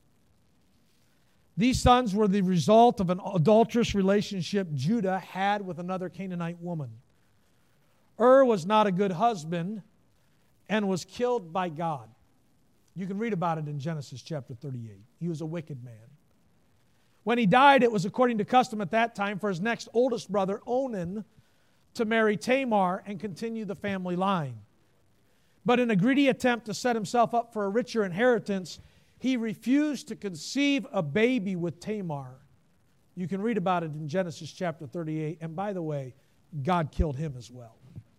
These sons were the result of an adulterous relationship Judah had with another Canaanite woman. Was not a good husband and was killed by God. You can read about it in Genesis chapter 38. He was a wicked man. When he died, it was according to custom at that time for his next oldest brother, Onan, to marry Tamar and continue the family line. But in a greedy attempt to set himself up for a richer inheritance, he refused to conceive a baby with Tamar. You can read about it in Genesis chapter 38. And by the way, God killed him as well.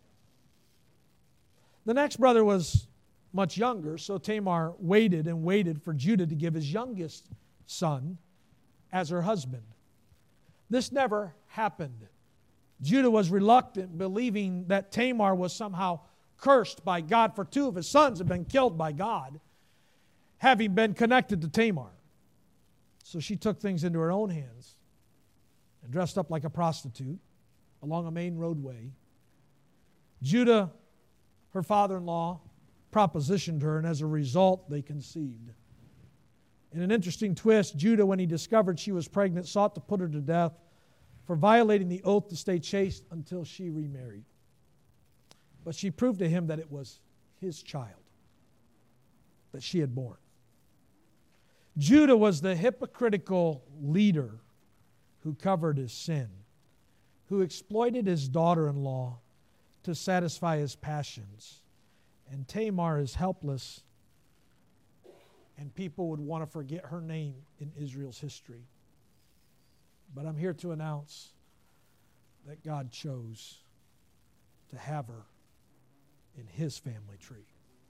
The next brother was much younger, so Tamar waited and waited for Judah to give his youngest son as her husband. This never happened. Judah was reluctant, believing that Tamar was somehow cursed by God, for two of his sons had been killed by God, having been connected to Tamar. So she took things into her own hands and dressed up like a prostitute along a main roadway. Judah, her father-in-law, propositioned her, and as a result, they conceived. In an interesting twist, Judah, when he discovered she was pregnant, sought to put her to death for violating the oath to stay chaste until she remarried. But she proved to him that it was his child that she had borne. Judah was the hypocritical leader who covered his sin, who exploited his daughter-in-law to satisfy his passions. And Tamar is helpless, and people would want to forget her name in Israel's history. But I'm here to announce that God chose to have her in His family tree.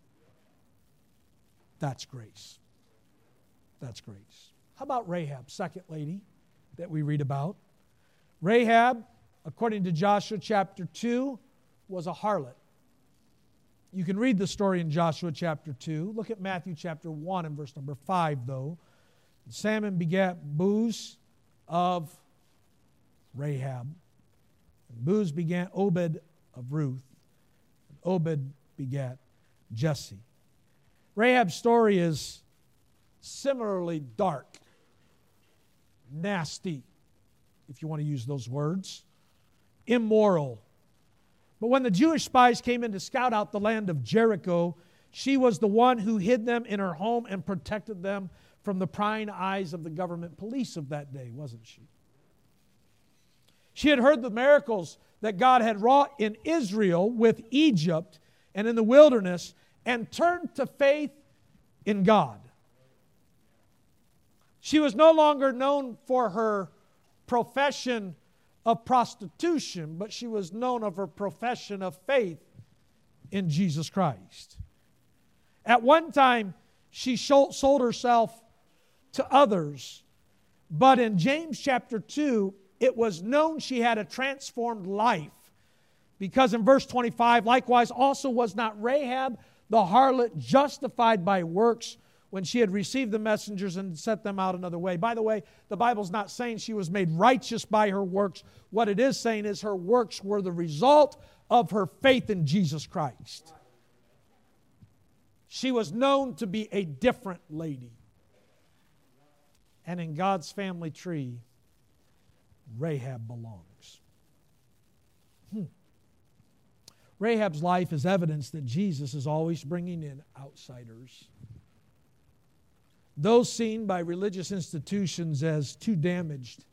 That's grace. That's grace. How about Rahab, second lady that we read about? Rahab, according to Joshua chapter 2, was a harlot. You can read the story in Joshua chapter 2. Look at Matthew chapter 1 and verse number 5, though. Salmon begat Booz of Rahab. And Booz begat Obed of Ruth. And Obed begat Jesse. Rahab's story is similarly dark, nasty, if you want to use those words, immoral. But when the Jewish spies came in to scout out the land of Jericho, she was the one who hid them in her home and protected them from the prying eyes of the government police of that day, wasn't she? She had heard the miracles that God had wrought in Israel with Egypt and in the wilderness and turned to faith in God. She was no longer known for her profession of prostitution, but she was known of her profession of faith in Jesus Christ. At one time, she sold herself to others, but in James chapter 2, it was known she had a transformed life, because in verse 25, likewise also was not Rahab the harlot justified by works when she had received the messengers and set them out another way. By the way, the Bible's not saying she was made righteous by her works. What it is saying is her works were the result of her faith in Jesus Christ. She was known to be a different lady. And in God's family tree, Rahab belongs. Rahab's life is evidence that Jesus is always bringing in outsiders. Those seen by religious institutions as too damaged,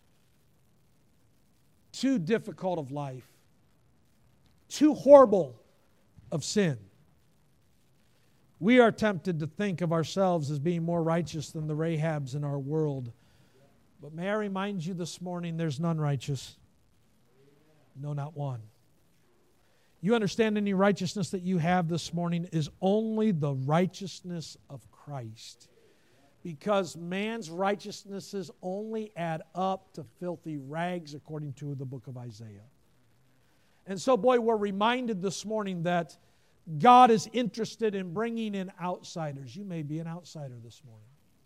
too difficult of life, too horrible of sin. We are tempted to think of ourselves as being more righteous than the Rahabs in our world. But may I remind you this morning, there's none righteous. No, not one. You understand any righteousness that you have this morning is only the righteousness of Christ. Because man's righteousnesses only add up to filthy rags, according to the book of Isaiah. And so, boy, we're reminded this morning that God is interested in bringing in outsiders. You may be an outsider this morning.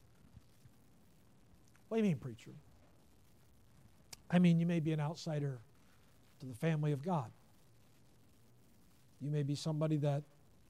What do you mean, preacher? I mean, you may be an outsider to the family of God. You may be somebody that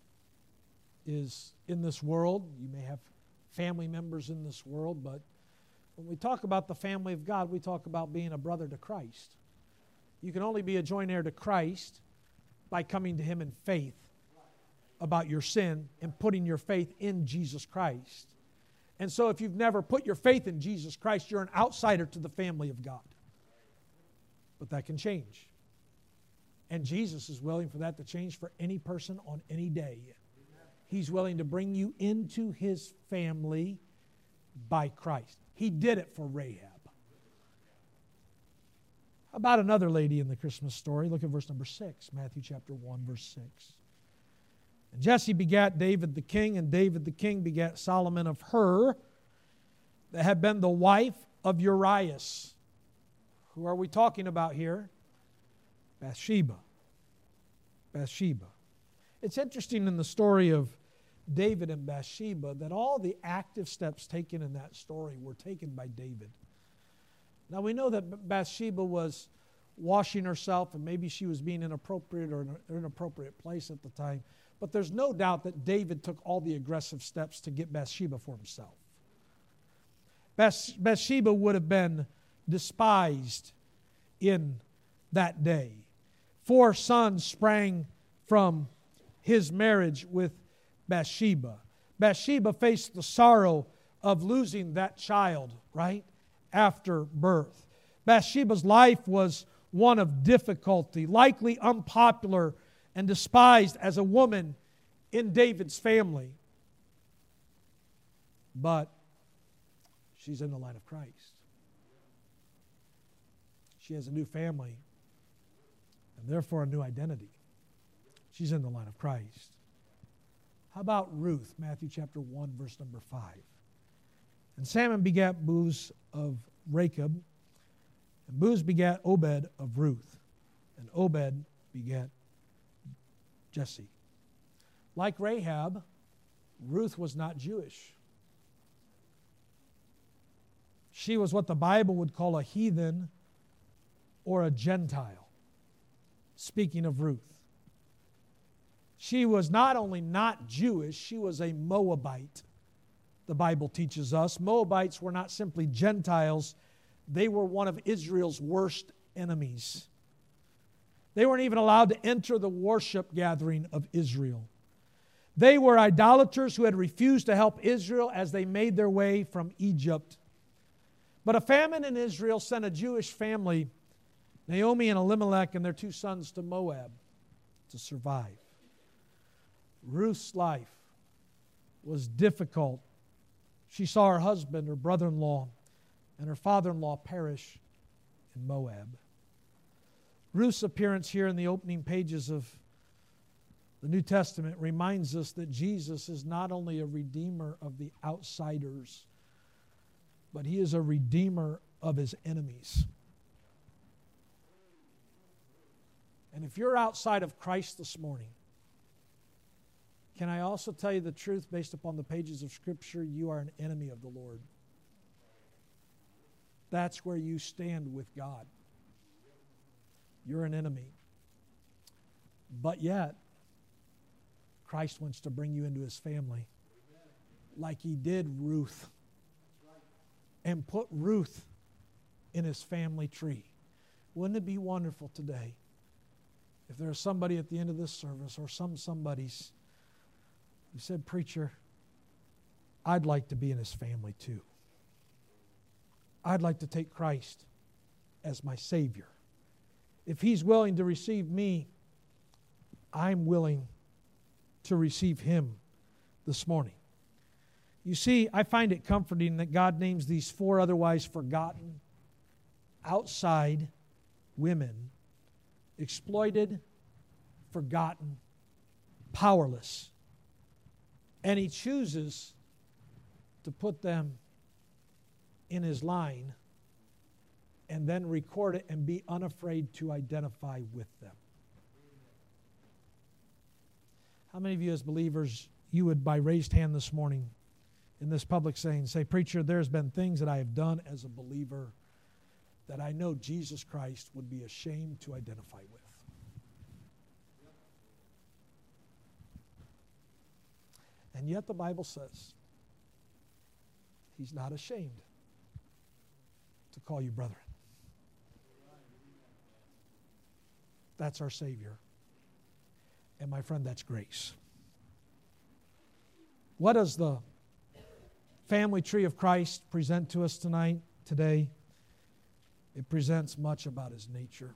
is in this world. You may have family members in this world, but when we talk about the family of God, we talk about being a brother to Christ. You can only be a joint heir to Christ by coming to Him in faith about your sin and putting your faith in Jesus Christ. And so if you've never put your faith in Jesus Christ, you're an outsider to the family of God. But that can change. And Jesus is willing for that to change for any person on any day. He's willing to bring you into His family by Christ. He did it for Rahab. How about another lady in the Christmas story? Look at verse number 6, Matthew chapter 1, verse 6. And Jesse begat David the king, and David the king begat Solomon of her that had been the wife of Urias. Who are we talking about here? Bathsheba. Bathsheba. It's interesting in the story of David and Bathsheba that all the active steps taken in that story were taken by David. Now we know that Bathsheba was washing herself and maybe she was being inappropriate or in an inappropriate place at the time. But there's no doubt that David took all the aggressive steps to get Bathsheba for himself. Bathsheba would have been despised in that day. 4 sons sprang from his marriage with Bathsheba. Bathsheba faced the sorrow of losing that child, right, after birth. Bathsheba's life was one of difficulty, likely unpopular and despised as a woman in David's family. But she's in the line of Christ. She has a new family and therefore a new identity. She's in the line of Christ. How about Ruth? Matthew chapter 1, verse number 5. And Salmon begat Booz of Rachab, and Booz begat Obed of Ruth, and Obed begat Jesse. Like Rahab, Ruth was not Jewish. She was what the Bible would call a heathen or a Gentile. Speaking of Ruth. She was not only not Jewish, she was a Moabite, the Bible teaches us. Moabites were not simply Gentiles, they were one of Israel's worst enemies. They weren't even allowed to enter the worship gathering of Israel. They were idolaters who had refused to help Israel as they made their way from Egypt. But a famine in Israel sent a Jewish family, Naomi and Elimelech and their 2 sons, to Moab to survive. Ruth's life was difficult. She saw her husband, her brother-in-law, and her father-in-law perish in Moab. Ruth's appearance here in the opening pages of the New Testament reminds us that Jesus is not only a redeemer of the outsiders, but He is a redeemer of His enemies. And if you're outside of Christ this morning, can I also tell you the truth based upon the pages of Scripture? You are an enemy of the Lord. That's where you stand with God. You're an enemy. But yet, Christ wants to bring you into His family like He did Ruth and put Ruth in His family tree. Wouldn't it be wonderful today if there's somebody at the end of this service or somebody's who said, "Preacher, I'd like to be in His family too. I'd like to take Christ as my Savior. If He's willing to receive me, I'm willing to receive Him this morning." You see, I find it comforting that God names these 4 otherwise forgotten, outside women, exploited, forgotten, powerless. And He chooses to put them in His line and then record it and be unafraid to identify with them. How many of you as believers, you would by raised hand this morning in this public saying, say, preacher, there's been things that I have done as a believer that I know Jesus Christ would be ashamed to identify with. And yet the Bible says He's not ashamed to call you brethren. That's our Savior. And my friend, that's grace. What does the family tree of Christ present to us today? It presents much about His nature.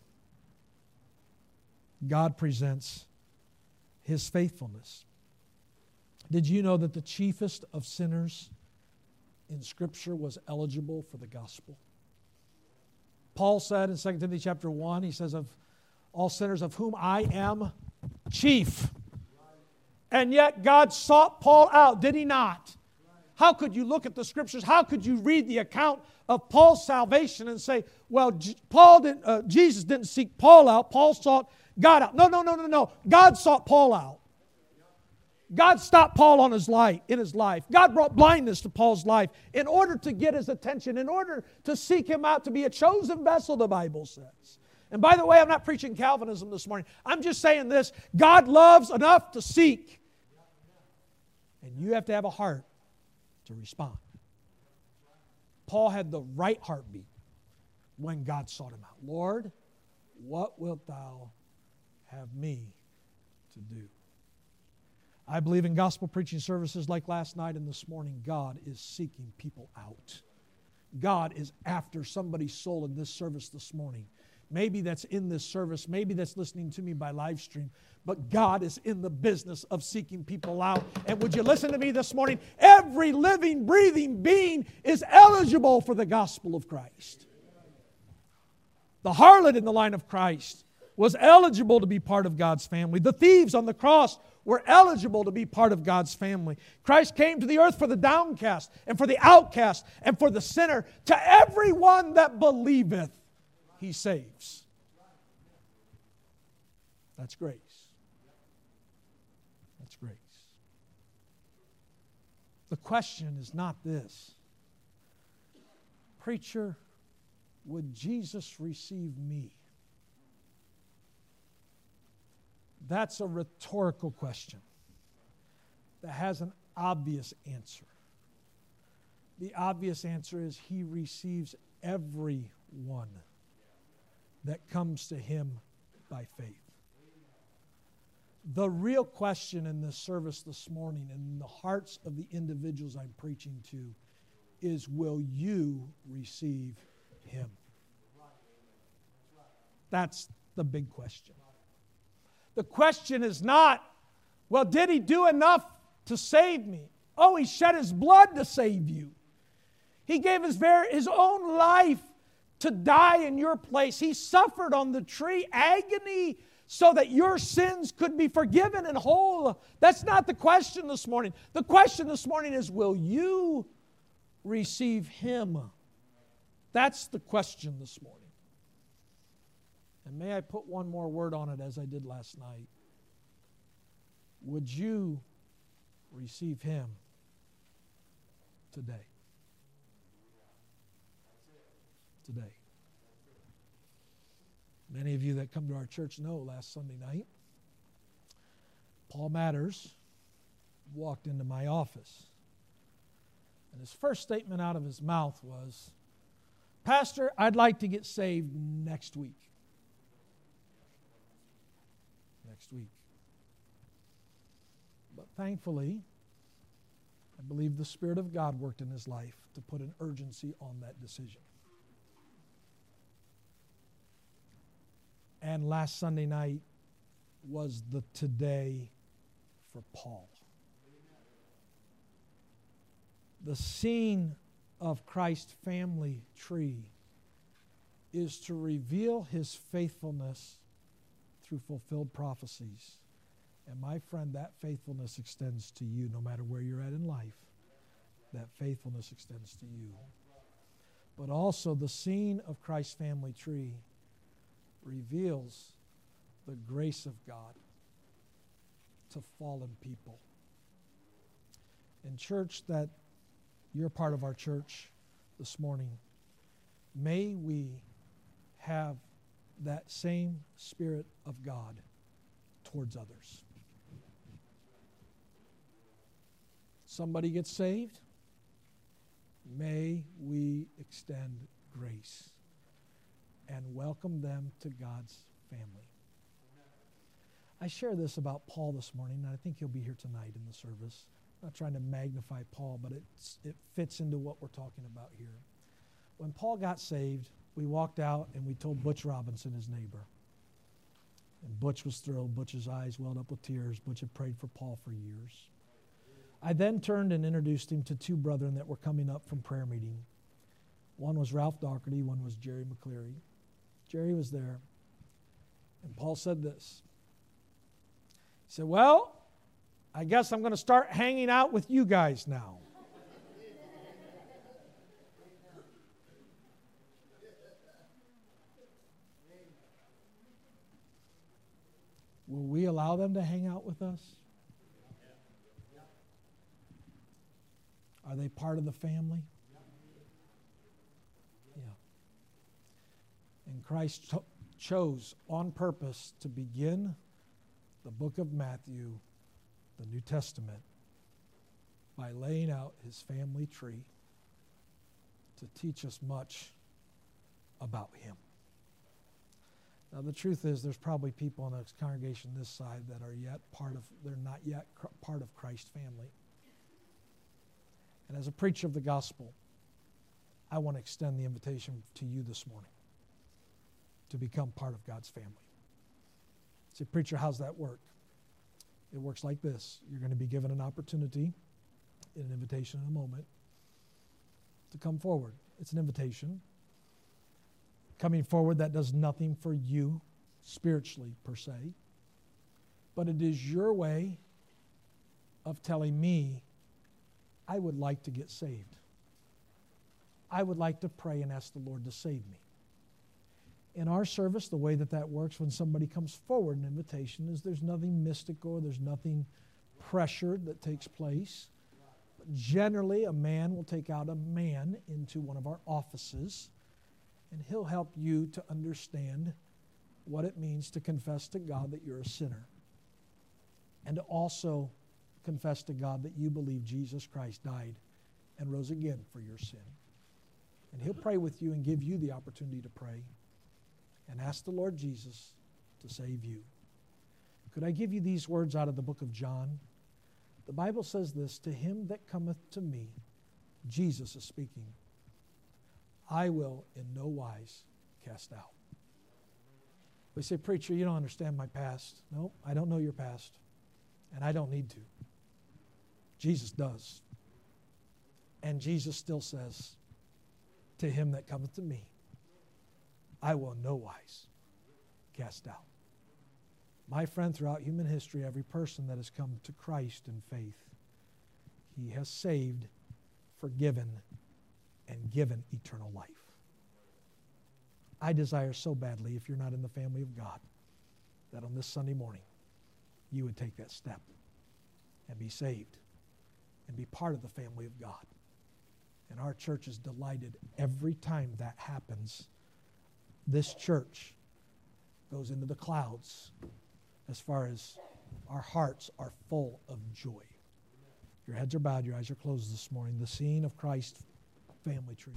God presents His faithfulness. Did you know that the chiefest of sinners in Scripture was eligible for the gospel? Paul said in 2 Timothy chapter 1, he says, of all sinners of whom I am chief. And yet God sought Paul out, did He not? How could you look at the Scriptures? How could you read the account of Paul's salvation and say, well, Jesus didn't seek Paul out, Paul sought God out. No. God sought Paul out. God stopped Paul in his life. God brought blindness to Paul's life in order to get his attention, in order to seek him out to be a chosen vessel, the Bible says. And by the way, I'm not preaching Calvinism this morning. I'm just saying this. God loves enough to seek. And you have to have a heart to respond. Paul had the right heartbeat when God sought him out. Lord, what wilt thou have me to do? I believe in gospel preaching services like last night and this morning, God is seeking people out. God is after somebody's soul in this service this morning. Maybe that's in this service, maybe that's listening to me by live stream, but God is in the business of seeking people out. And would you listen to me this morning? Every living, breathing being is eligible for the gospel of Christ. The harlot in the line of Christ was eligible to be part of God's family. The thieves on the cross were eligible to be part of God's family. Christ came to the earth for the downcast and for the outcast and for the sinner. To everyone that believeth, He saves. That's grace. That's grace. The question is not this. Preacher, would Jesus receive me? That's a rhetorical question that has an obvious answer. The obvious answer is He receives everyone that comes to Him by faith. The real question in this service this morning, and in the hearts of the individuals I'm preaching to, is will you receive Him? That's the big question. The question is not, well, did He do enough to save me? Oh, He shed His blood to save you. He gave His own life to die in your place. He suffered on the tree agony so that your sins could be forgiven and whole. That's not the question this morning. The question this morning is, will you receive Him? That's the question this morning. And may I put one more word on it as I did last night. Would you receive Him today? Today. Many of you that come to our church know last Sunday night, Paul Matters walked into my office. And his first statement out of his mouth was, Pastor, I'd like to get saved next week. Next week. But thankfully, I believe the Spirit of God worked in his life to put an urgency on that decision. And last Sunday night was the today for Paul. The scene of Christ's family tree is to reveal His faithfulness through fulfilled prophecies. And my friend, that faithfulness extends to you no matter where you're at in life. That faithfulness extends to you. But also the scene of Christ's family tree reveals the grace of God to fallen people. And church, that you're part of our church this morning, may we have that same Spirit of God towards others. Somebody gets saved, may we extend grace and welcome them to God's family. I share this about Paul this morning, and I think he'll be here tonight in the service. I'm not trying to magnify Paul, but it fits into what we're talking about here. When Paul got saved, we walked out and we told Butch Robinson, his neighbor. And Butch was thrilled. Butch's eyes welled up with tears. Butch had prayed for Paul for years. I then turned and introduced him to two brethren that were coming up from prayer meeting. One was Ralph Doherty, one was Jerry McCleary. Jerry was there. And Paul said this. He said, well, I guess I'm going to start hanging out with you guys now. Will we allow them to hang out with us? Are they part of the family? Yeah. And Christ chose on purpose to begin the book of Matthew, the New Testament, by laying out his family tree to teach us much about him. Now the truth is there's probably people in the congregation this side that are they're not yet part of Christ's family. And as a preacher of the gospel, I want to extend the invitation to you this morning to become part of God's family. Say, preacher, how's that work? It works like this. You're going to be given an opportunity, an invitation in a moment, to come forward. It's an invitation. Coming forward, that does nothing for you spiritually per se, but it is your way of telling me, I would like to get saved. I would like to pray and ask the Lord to save me. In our service, the way that works when somebody comes forward, an invitation, is there's nothing mystical, there's nothing pressured that takes place. But generally, a man will take out a man into one of our offices, and he'll help you to understand what it means to confess to God that you're a sinner, and to also confess to God that you believe Jesus Christ died and rose again for your sin. And he'll pray with you and give you the opportunity to pray and ask the Lord Jesus to save you. Could I give you these words out of the book of John? The Bible says this, to him that cometh to me, Jesus is speaking, I will in no wise cast out. We say, preacher, you don't understand my past. No, I don't know your past, and I don't need to. Jesus does. And Jesus still says, to him that cometh to me, I will in no wise cast out. My friend, throughout human history, every person that has come to Christ in faith, he has saved, forgiven, and given eternal life. I desire so badly, if you're not in the family of God, that on this Sunday morning, you would take that step and be saved and be part of the family of God. And our church is delighted every time that happens. This church goes into the clouds as far as our hearts are full of joy. Your heads are bowed, your eyes are closed this morning. The scene of Christ's family tree.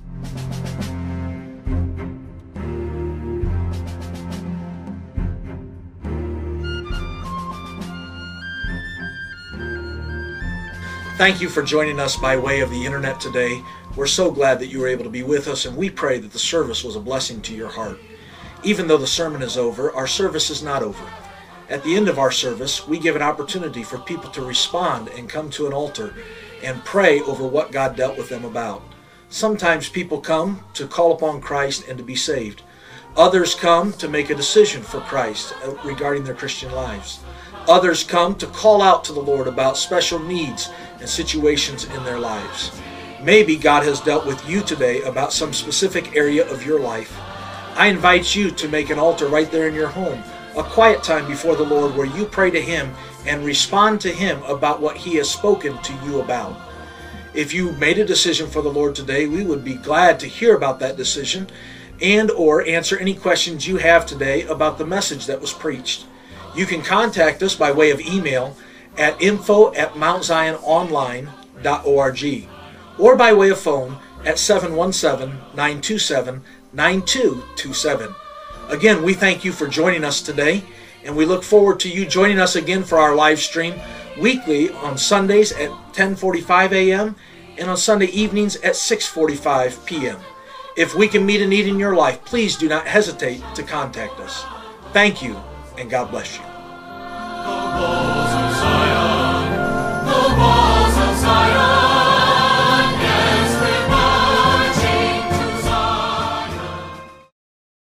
Thank you for joining us by way of the internet today. We're so glad that you were able to be with us, and we pray that the service was a blessing to your heart. Even though the sermon is over, our service is not over. At the end of our service, we give an opportunity for people to respond and come to an altar and pray over what God dealt with them about. Sometimes people come to call upon Christ and to be saved. Others come to make a decision for Christ regarding their Christian lives. Others come to call out to the Lord about special needs and situations in their lives. Maybe God has dealt with you today about some specific area of your life. I invite you to make an altar right there in your home, a quiet time before the Lord where you pray to Him and respond to Him about what He has spoken to you about. If you made a decision for the Lord today, we would be glad to hear about that decision and or answer any questions you have today about the message that was preached. You can contact us by way of email at info@mountziononline.org or by way of phone at 717-927-9227. Again, we thank you for joining us today, and we look forward to you joining us again for our live stream weekly on Sundays at 10:45 a.m. and on Sunday evenings at 6:45 p.m. If we can meet a need in your life, please do not hesitate to contact us. Thank you, and God bless you.